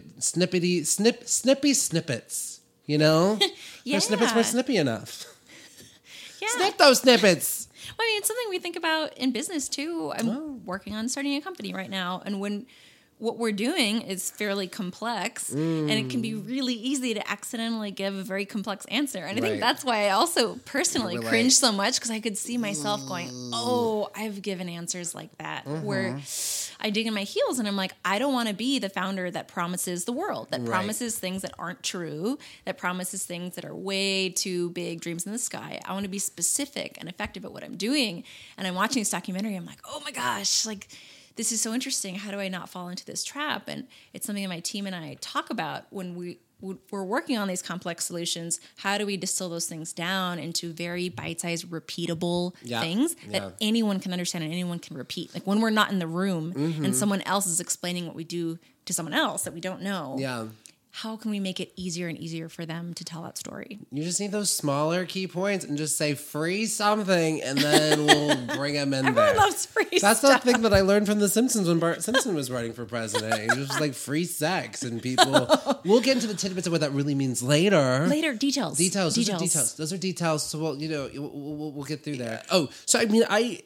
snippets. Yeah. Their snippets weren't snippy enough. Yeah. Snip those snippets. Well, I mean, it's something we think about in business too. I'm working on starting a company right now, and when what we're doing is fairly complex, and it can be really easy to accidentally give a very complex answer. And I think that's why I also personally cringe so much, because I could see myself going, oh, I've given answers like that, where I dig in my heels and I'm like, I don't want to be the founder that promises the world, that promises things that aren't true, that promises things that are way too big dreams in the sky. I want to be specific and effective at what I'm doing. And I'm watching this documentary, I'm like, oh my gosh, like, this is so interesting. How do I not fall into this trap? And it's something that my team and I talk about when we're working on these complex solutions. How do we distill those things down into very bite-sized, repeatable things that anyone can understand and anyone can repeat? Like when we're not in the room and someone else is explaining what we do to someone else that we don't know. Yeah. How can we make it easier and easier for them to tell that story? You just need those smaller key points and just say free something, and then we'll bring them in there. Everyone loves free That's stuff. the thing that I learned from The Simpsons when Bart Simpson was running for president. He was just like free sex, and people. We'll get into the tidbits of what that really means later. Details. Those are details. So we'll get through there. Oh, so I mean,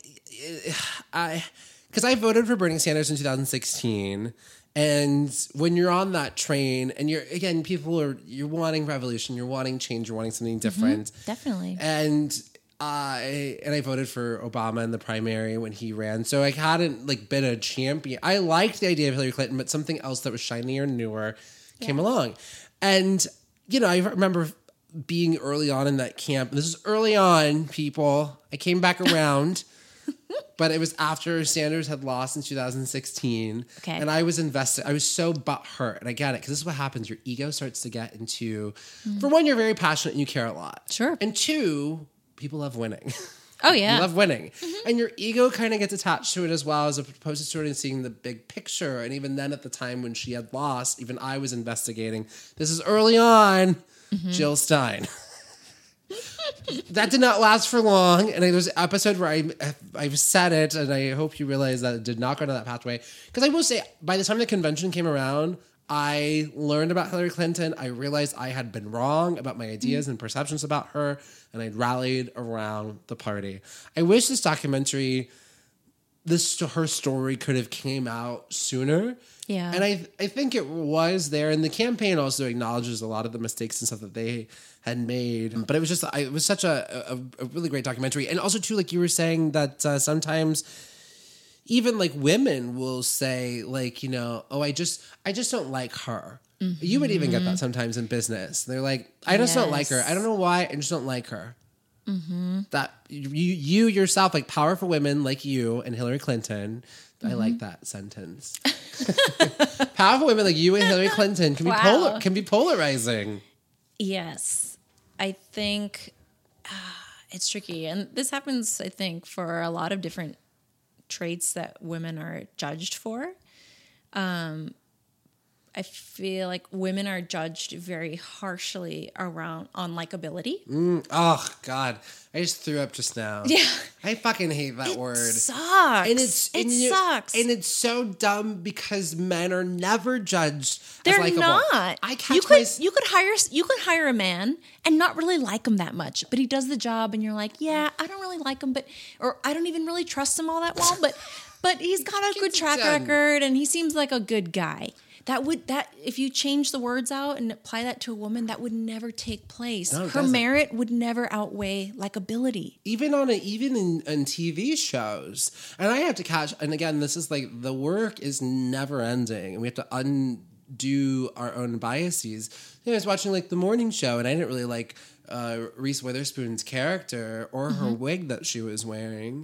because I voted for Bernie Sanders in 2016. And when you're on that train, and you're wanting revolution, you're wanting change, you're wanting something different. Definitely. And I voted for Obama in the primary when he ran. So I hadn't been a champion. I liked the idea of Hillary Clinton, but something else that was shinier and newer came along. And I remember being early on in that camp. This is early on, people. I came back around. But it was after Sanders had lost in 2016. Okay. And I was invested. I was so butthurt. And I get it, because this is what happens. Your ego starts to get into, for one, you're very passionate and you care a lot. Sure. And two, people love winning. Oh, yeah. You love winning. And your ego kind of gets attached to it as well, as opposed to sort of seeing the big picture. And even then, at the time when she had lost, even I was investigating. This is early on, Jill Stein. That did not last for long. And there's an episode where I've said it, and I hope you realize that it did not go down that pathway. Because I will say, by the time the convention came around, I learned about Hillary Clinton. I realized I had been wrong about my ideas and perceptions about her, and I'd rallied around the party. I wish this documentary, her story could have came out sooner. Yeah. And I think it was there. And the campaign also acknowledges a lot of the mistakes and stuff that they had made. But it was such a really great documentary. And also, too, like you were saying, that sometimes even like women will say, like, you know, oh, I just don't like her. You would even get that sometimes in business. They're like, I just don't like her. I don't know why. I just don't like her. That you yourself, like powerful women like you and Hillary Clinton. I like that sentence. Powerful women like you and Hillary Clinton can be polarizing. Yes, I think it's tricky, and this happens, I think, for a lot of different traits that women are judged for. I feel like women are judged very harshly on likability. Oh God, I just threw up just now. Yeah, I fucking hate that word. Sucks. And it sucks, and it's so dumb because men are never judged. They're as likable. not. I you could hire a man and not really like him that much, but he does the job, and you're like, yeah, I don't really like him, or I don't even really trust him all that well, but he's got a good track record, and he seems like a good guy. That if you change the words out and apply that to a woman, that would never take place. No, her merit would never outweigh likability. Even in TV shows. And I have to catch, and again, this is like, the work is never ending, and we have to undo our own biases. I was watching like The Morning Show, and I didn't really like Reese Witherspoon's character or her wig that she was wearing.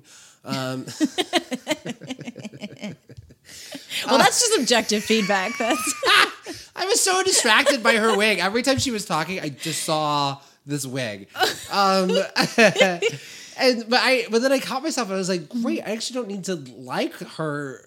Well, that's just objective feedback. I was so distracted by her wig. Every time she was talking, I just saw this wig. But then I caught myself and I was like, great, I actually don't need to like her,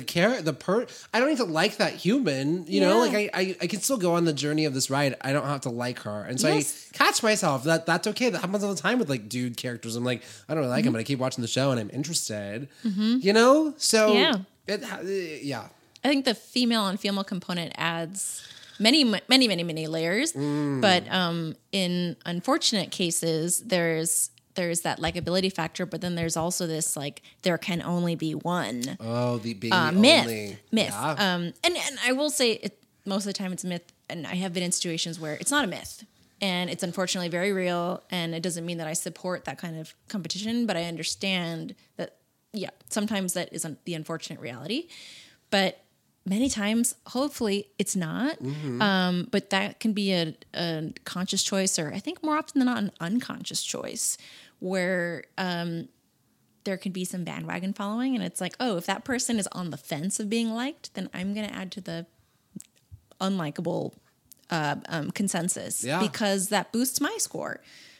I don't need to like that human, you know, like I can still go on the journey of this ride. I don't have to like her. And so I catch myself that's okay. That happens all the time with like dude characters. I'm like, I don't really like him, but I keep watching the show and I'm interested, you know? So yeah. I think the female on female component adds many layers, but in unfortunate cases, there's that likability factor, but then there's also this like there can only be one. Oh, the being myth. Yeah. And I will say most of the time it's a myth, and I have been in situations where it's not a myth, and it's unfortunately very real, and it doesn't mean that I support that kind of competition, but I understand that sometimes that isn't the unfortunate reality, but many times, hopefully, it's not. But that can be a conscious choice, or I think more often than not, an unconscious choice, where there could be some bandwagon following, and it's like, oh, if that person is on the fence of being liked, then I'm going to add to the unlikable consensus because that boosts my score.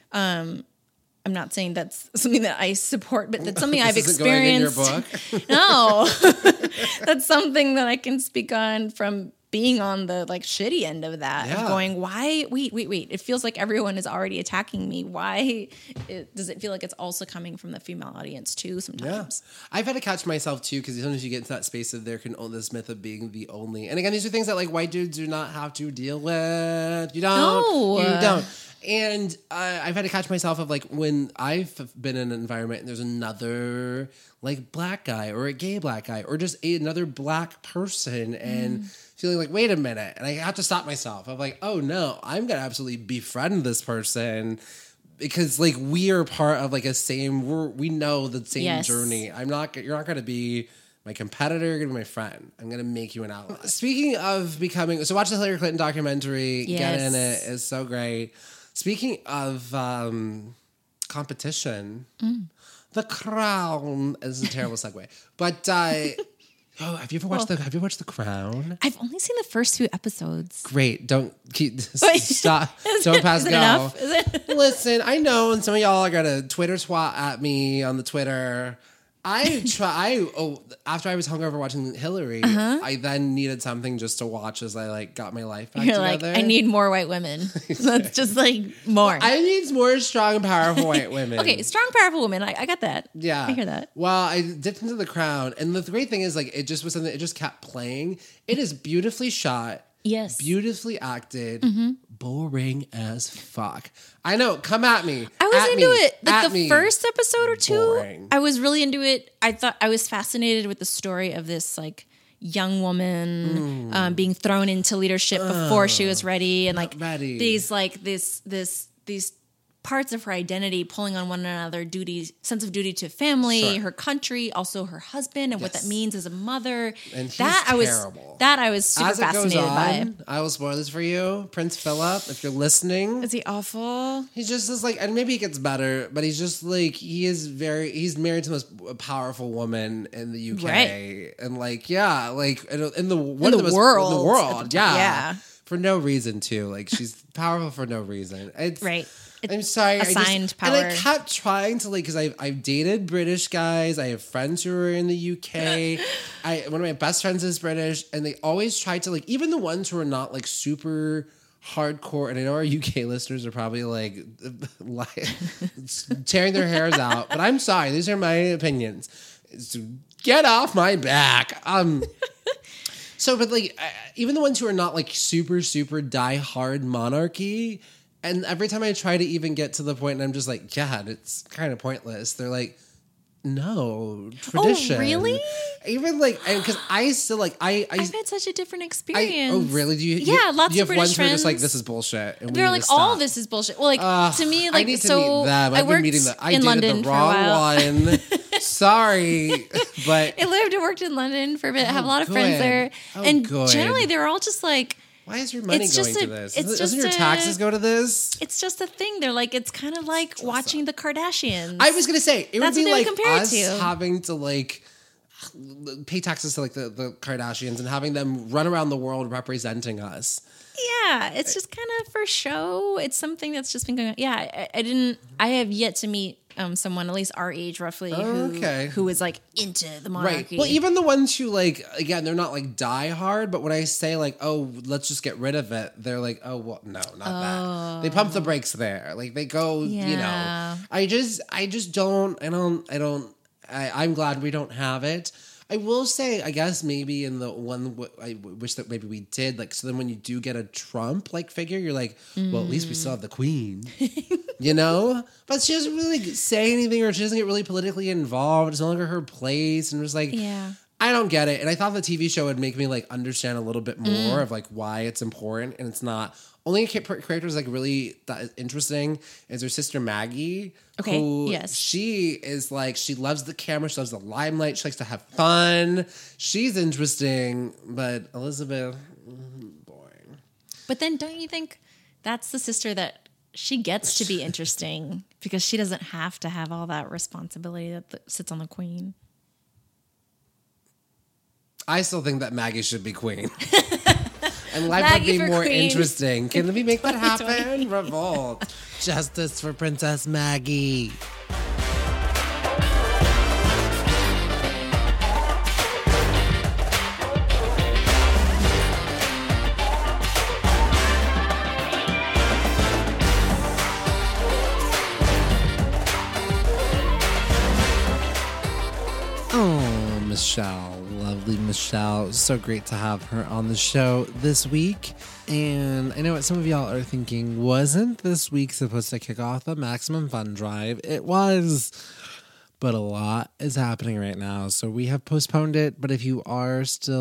I'm not saying that's something that I support, but that's something I've experienced. Going in your book? No, that's something that I can speak on from being on the like shitty end of that. Of going, why? Wait. It feels like everyone is already attacking me. Why does it feel like it's also coming from the female audience too? Sometimes I've had to catch myself too, because sometimes you get into that space of this myth of being the only. And again, these are things that like white dudes do not have to deal with. You don't. And I've had to catch myself of like when I've been in an environment and there's another like black guy or a gay black guy or just another black person and feeling like, wait a minute. And I have to stop myself. I'm like, oh no, I'm going to absolutely befriend this person because like we are part of like we know the same journey. You're not going to be my competitor, you're going to be my friend. I'm going to make you an ally. Speaking of becoming, so watch the Hillary Clinton documentary, get in it. It's so great. Speaking of competition, The Crown is a terrible segue, but Oh, have you ever watched the Crown? I've only seen the first 2 episodes. Great. Don't stop. Don't pass Is it go. enough? Is it? Listen, I know, and some of y'all are gonna Twitter swat at me on the Twitter. After I was hungover watching Hillary, I then needed something just to watch as I like got my life back You're together. like, I need more white women. That's just like more. I need more strong, powerful white women. Okay, strong, powerful women. I got that. Yeah. I hear that. Well, I dipped into The Crown, and the great thing is, like, it just was something, it just kept playing. It is beautifully shot. Yes. Beautifully acted. Boring as fuck. I know. Come at me. I was into it. Like the first episode or 2, Boring. I was really into it. I thought I was fascinated with the story of this like young woman being thrown into leadership before she was ready, and like ready. these like these parts of her identity pulling on one another, sense of duty to family, Sure. her country, also her husband, and what that means as a mother. And he's terrible. I was super As it goes fascinated by. on, I will spoil this for you. Prince Philip, if you're listening, Is he awful? he's just this like, and maybe he gets better, but he's just like, he's married to the most powerful woman in the UK. Right. And like, yeah, like in the world. In the world. Yeah. Yeah. For no reason too. Like she's powerful for no reason. It's Right. I'm sorry. Assigned power. And I kept trying to like, because I've dated British guys. I have friends who are in the UK. One of my best friends is British, and they always try to like, even the ones who are not like super hardcore. And I know our UK listeners are probably like tearing their hairs out, but I'm sorry. These are my opinions. So get off my back. So, but like, even the ones who are not like super, super die hard monarchy, and every time I try to even get to the point, and I'm just like, God, it's kind of pointless. They're like, no, tradition. Oh, really? Even like, because I still like, I've had such a different experience. Really? Do you? Yeah, lots you of have British ones who are just like, friends. this is bullshit. And we They're need like, to stop. all this is bullshit. Well, like to me, like I need to so. meet them. I I've worked been meeting them. I in dated London the for a while. wrong one. Sorry, but I lived and worked in London for a bit. I have a lot of good. friends there, Oh, and good. generally they're all just like. why is your money It's going just to a- this? it's Doesn't your just taxes a- go to this? It's just a thing. They're like, it's kind of like watching the Kardashians. I was gonna say it That's would be what they like would compare it us to. having to like pay taxes to like the Kardashians and having them run around the world representing us. Yeah, it's just kind of for show. It's something that's just been going on. Yeah, I have yet to meet someone, at least our age roughly, who is like into the monarchy. Right. Well, even the ones who like, again, they're not like die hard, but when I say like, oh, let's just get rid of it, they're like, oh, well, no, not that. They pump the brakes there. Like they go, you know, Yeah. I just don't, I'm glad we don't have it. I will say, I guess maybe in the one, I wish that maybe we did, like, so then when you do get a Trump like figure, you're like, well, at least we still have the queen, you know? But she doesn't really say anything, or she doesn't get really politically involved. It's no longer her place. And it was like, Yeah. I don't get it. And I thought the TV show would make me like understand a little bit more of like why it's important, and it's not. Only character is like really that is interesting is her sister Maggie. Okay, Who yes. She is like, she loves the camera, she loves the limelight, she likes to have fun. She's interesting, but Elizabeth, boring. But then don't you think that's the sister that she gets to be interesting because she doesn't have to have all that responsibility that sits on the queen? I still think that Maggie should be queen. And life Maggie would be for more queen. interesting. Can we make that 2020. happen? Revolt. Justice for Princess Maggie. Oh, Michelle, lovely Michelle. So great to have her on the show this week. And I know what some of y'all are thinking, wasn't this week supposed to kick off the Maximum Fun Drive? It was, but a lot is happening right now. So we have postponed it. But if you are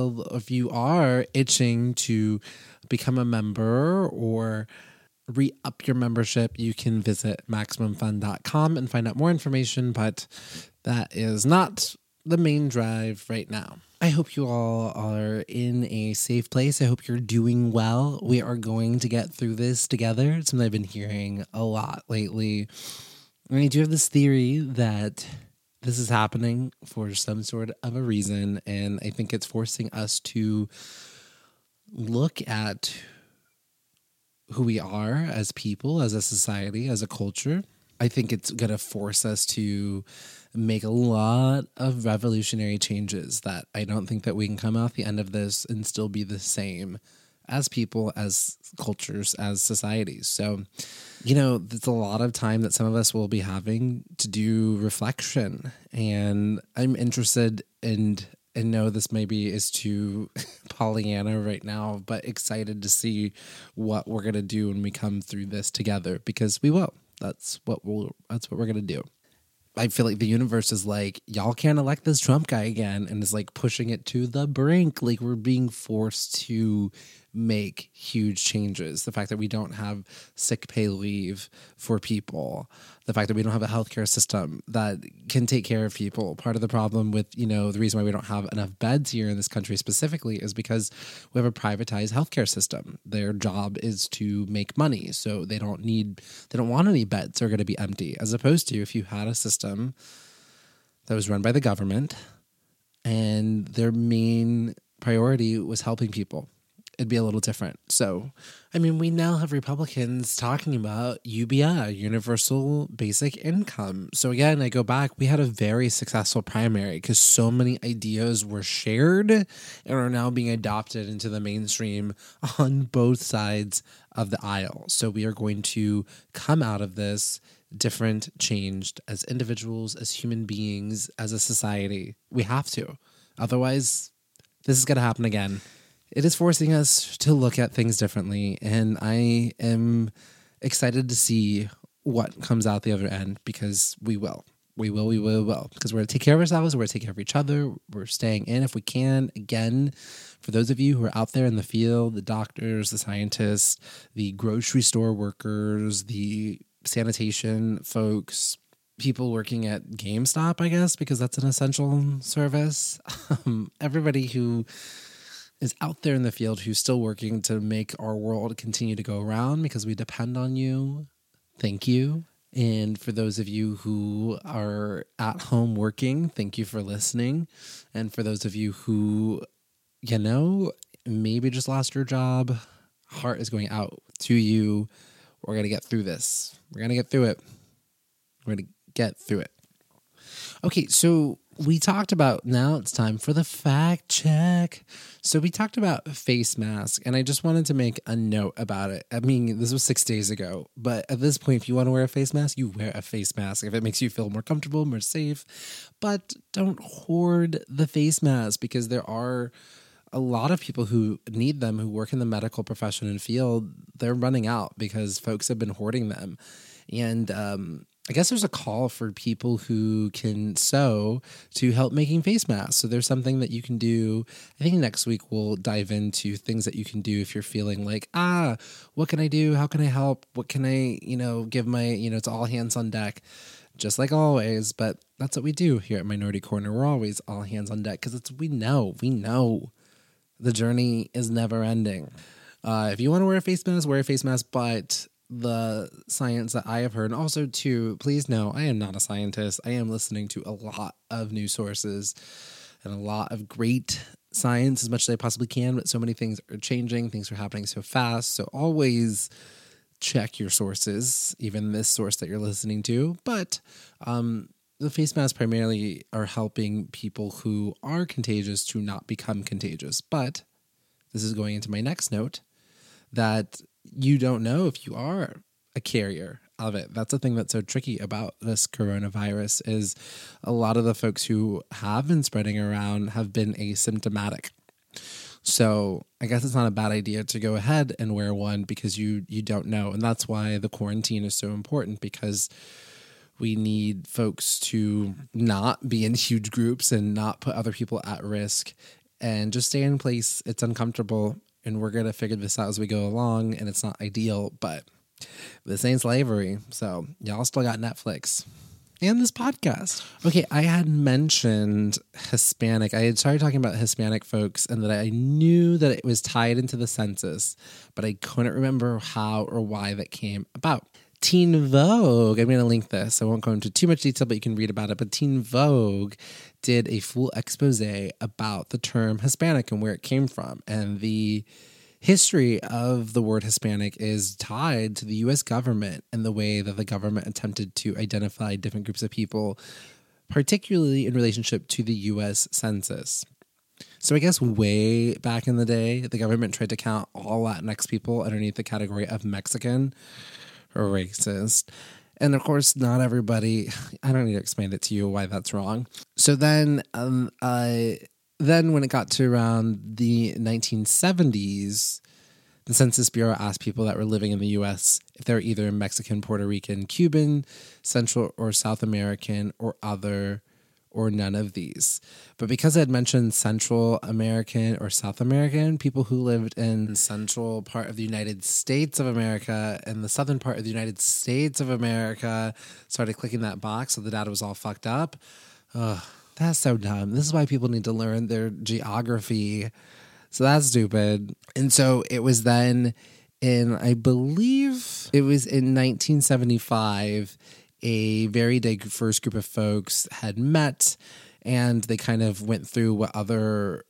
itching to become a member or re-up your membership, you can visit MaximumFun.com and find out more information. But that is not the main drive right now. I hope you all are in a safe place. I hope you're doing well. We are going to get through this together. It's something I've been hearing a lot lately. And I do have this theory that this is happening for some sort of a reason, and I think it's forcing us to look at who we are as people, as a society, as a culture. I think it's going to force us to make a lot of revolutionary changes that I don't think that we can come out the end of this and still be the same as people, as cultures, as societies. So, there's a lot of time that some of us will be having to do reflection. And I'm interested and know this maybe is too Pollyanna right now, but excited to see what we're going to do when we come through this together, because we will. That's what we're going to do. I feel like the universe is like, y'all can't elect this Trump guy again, and is like pushing it to the brink. Like, we're being forced to make huge changes. The fact that we don't have sick pay leave for people, the fact that we don't have a healthcare system that can take care of people. Part of the problem with, the reason why we don't have enough beds here in this country specifically is because we have a privatized healthcare system. Their job is to make money. So they don't want any beds that are going to be empty, as opposed to if you had a system that was run by the government and their main priority was helping people. It'd be a little different. So, we now have Republicans talking about UBI, Universal Basic Income. So again, I go back, we had a very successful primary because so many ideas were shared and are now being adopted into the mainstream on both sides of the aisle. So we are going to come out of this different, changed as individuals, as human beings, as a society. We have to. Otherwise, this is going to happen again. It is forcing us to look at things differently, and I am excited to see what comes out the other end, because we will. Because we're going to take care of ourselves, we're going to take care of each other, we're staying in if we can. Again, for those of you who are out there in the field, the doctors, the scientists, the grocery store workers, the sanitation folks, people working at GameStop, I guess, because that's an essential service. Everybody who is out there in the field who's still working to make our world continue to go around, because we depend on you. Thank you. And for those of you who are at home working, thank you for listening. And for those of you who, maybe just lost your job, heart is going out to you. We're going to get through this. We're going to get through it. We're going to get through it. Okay, so we talked about, now it's time for the fact check. So we talked about face mask, and I just wanted to make a note about it. This was 6 days ago, but at this point, if you want to wear a face mask, you wear a face mask if it makes you feel more comfortable, more safe. But don't hoard the face mask, because there are a lot of people who need them, who work in the medical profession and field. They're running out because folks have been hoarding them. And I guess there's a call for people who can sew to help making face masks. So there's something that you can do. I think next week we'll dive into things that you can do if you're feeling like, what can I do? How can I help? What can I, give my, it's all hands on deck, just like always. But that's what we do here at Minority Corner. We're always all hands on deck, because we know the journey is never ending. If you want to wear a face mask, but the science that I have heard, and also too, please know, I am not a scientist. I am listening to a lot of news sources and a lot of great science as much as I possibly can, but so many things are changing. Things are happening so fast. So always check your sources, even this source that you're listening to. But the face masks primarily are helping people who are contagious to not become contagious. But this is going into my next note, that you don't know if you are a carrier of it. That's the thing that's so tricky about this coronavirus, is a lot of the folks who have been spreading around have been asymptomatic. So I guess it's not a bad idea to go ahead and wear one, because you don't know. And that's why the quarantine is so important, because we need folks to not be in huge groups and not put other people at risk, and just stay in place. It's uncomfortable, and we're going to figure this out as we go along, and it's not ideal, but this ain't slavery. So y'all still got Netflix and this podcast. Okay, I had mentioned Hispanic. I had started talking about Hispanic folks, and that I knew that it was tied into the census, but I couldn't remember how or why that came about. Teen Vogue, I'm going to link this. I won't go into too much detail, but you can read about it. But Teen Vogue did a full expose about the term Hispanic and where it came from. And the history of the word Hispanic is tied to the U.S. government and the way that the government attempted to identify different groups of people, particularly in relationship to the U.S. Census. So I guess way back in the day, the government tried to count all Latinx people underneath the category of Mexican or racist. And of course, not everybody, I don't need to explain it to you why that's wrong. So then when it got to around the 1970s, the Census Bureau asked people that were living in the U.S. if they're either Mexican, Puerto Rican, Cuban, Central or South American, or other, or none of these. But because I had mentioned Central American or South American, people who lived in the central part of the United States of America and the southern part of the United States of America started clicking that box, so the data was all fucked up. Ugh, that's so dumb. This is why people need to learn their geography. So that's stupid. And so it was then I believe it was in 1975, a very diverse group of folks had met, and they kind of went through what other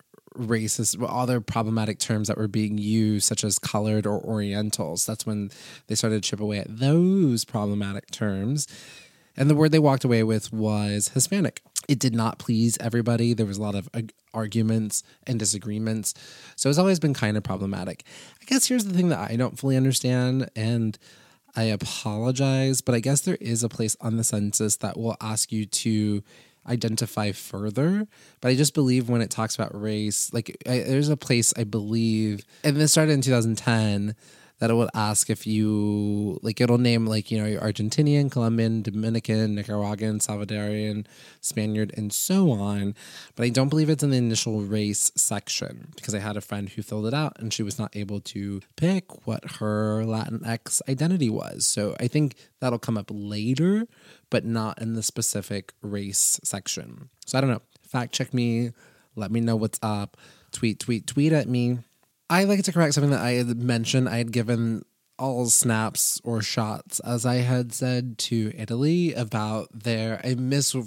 problematic terms that were being used, such as colored or Orientals. That's when they started to chip away at those problematic terms. And the word they walked away with was Hispanic. It did not please everybody. There was a lot of arguments and disagreements. So it's always been kind of problematic. I guess here's the thing that I don't fully understand, and I apologize, but I guess there is a place on the census that will ask you to identify further. But I just believe when it talks about race, there's a place I believe, and this started in 2010, that it will ask if you, it'll name, you're Argentinian, Colombian, Dominican, Nicaraguan, Salvadorian, Spaniard, and so on. But I don't believe it's in the initial race section, because I had a friend who filled it out and she was not able to pick what her Latinx identity was. So I think that'll come up later, but not in the specific race section. So I don't know. Fact check me. Let me know what's up. Tweet at me. I like to correct something that I had mentioned. I had given all snaps or shots, as I had said to Italy about I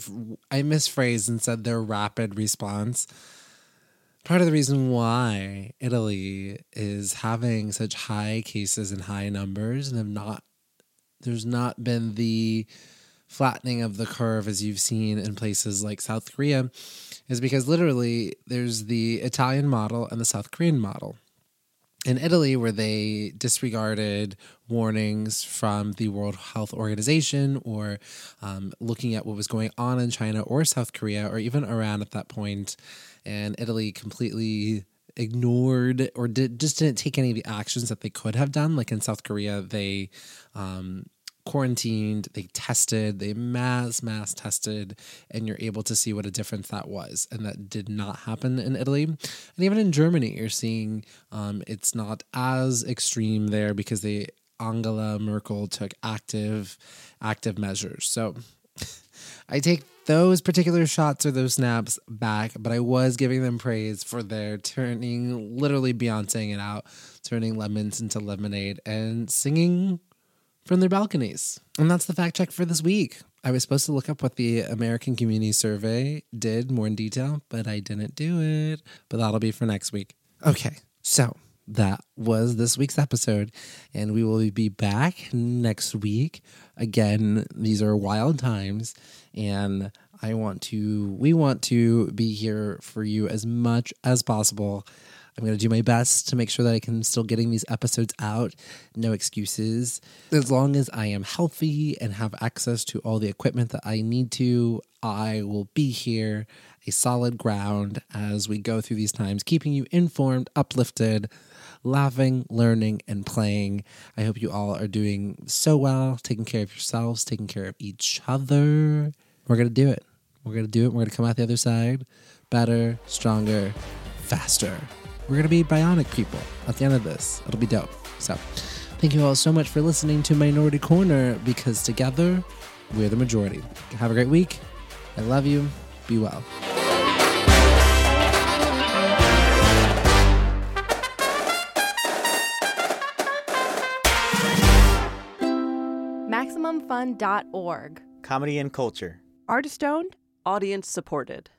misphrased and said their rapid response. Part of the reason why Italy is having such high cases and high numbers and there's not been the flattening of the curve as you've seen in places like South Korea is because literally there's the Italian model and the South Korean model. In Italy, where they disregarded warnings from the World Health Organization or looking at what was going on in China or South Korea or even Iran at that point, and Italy completely ignored or didn't take any of the actions that they could have done. Like in South Korea, they quarantined, they tested, they mass tested, and you're able to see what a difference that was. And that did not happen in Italy. And even in Germany, you're seeing it's not as extreme there because Angela Merkel took active measures. So I take those particular shots or those snaps back, but I was giving them praise for their literally Beyonceing it out, turning lemons into lemonade and singing from their balconies. And that's the fact check for this week. I was supposed to look up what the American Community Survey did more in detail, but I didn't do it. But that'll be for next week. Okay, so that was this week's episode, and we will be back next week. Again, these are wild times, and we want to be here for you as much as possible. I'm going to do my best to make sure that I can still getting these episodes out. No excuses. As long as I am healthy and have access to all the equipment that I need to, I will be here, a solid ground as we go through these times, keeping you informed, uplifted, laughing, learning, and playing. I hope you all are doing so well, taking care of yourselves, taking care of each other. We're going to do it. We're going to come out the other side better, stronger, faster. We're going to be bionic people at the end of this. It'll be dope. So thank you all so much for listening to Minority Corner, because together we're the majority. Have a great week. I love you. Be well. MaximumFun.org. Comedy and culture. Artist owned. Audience supported.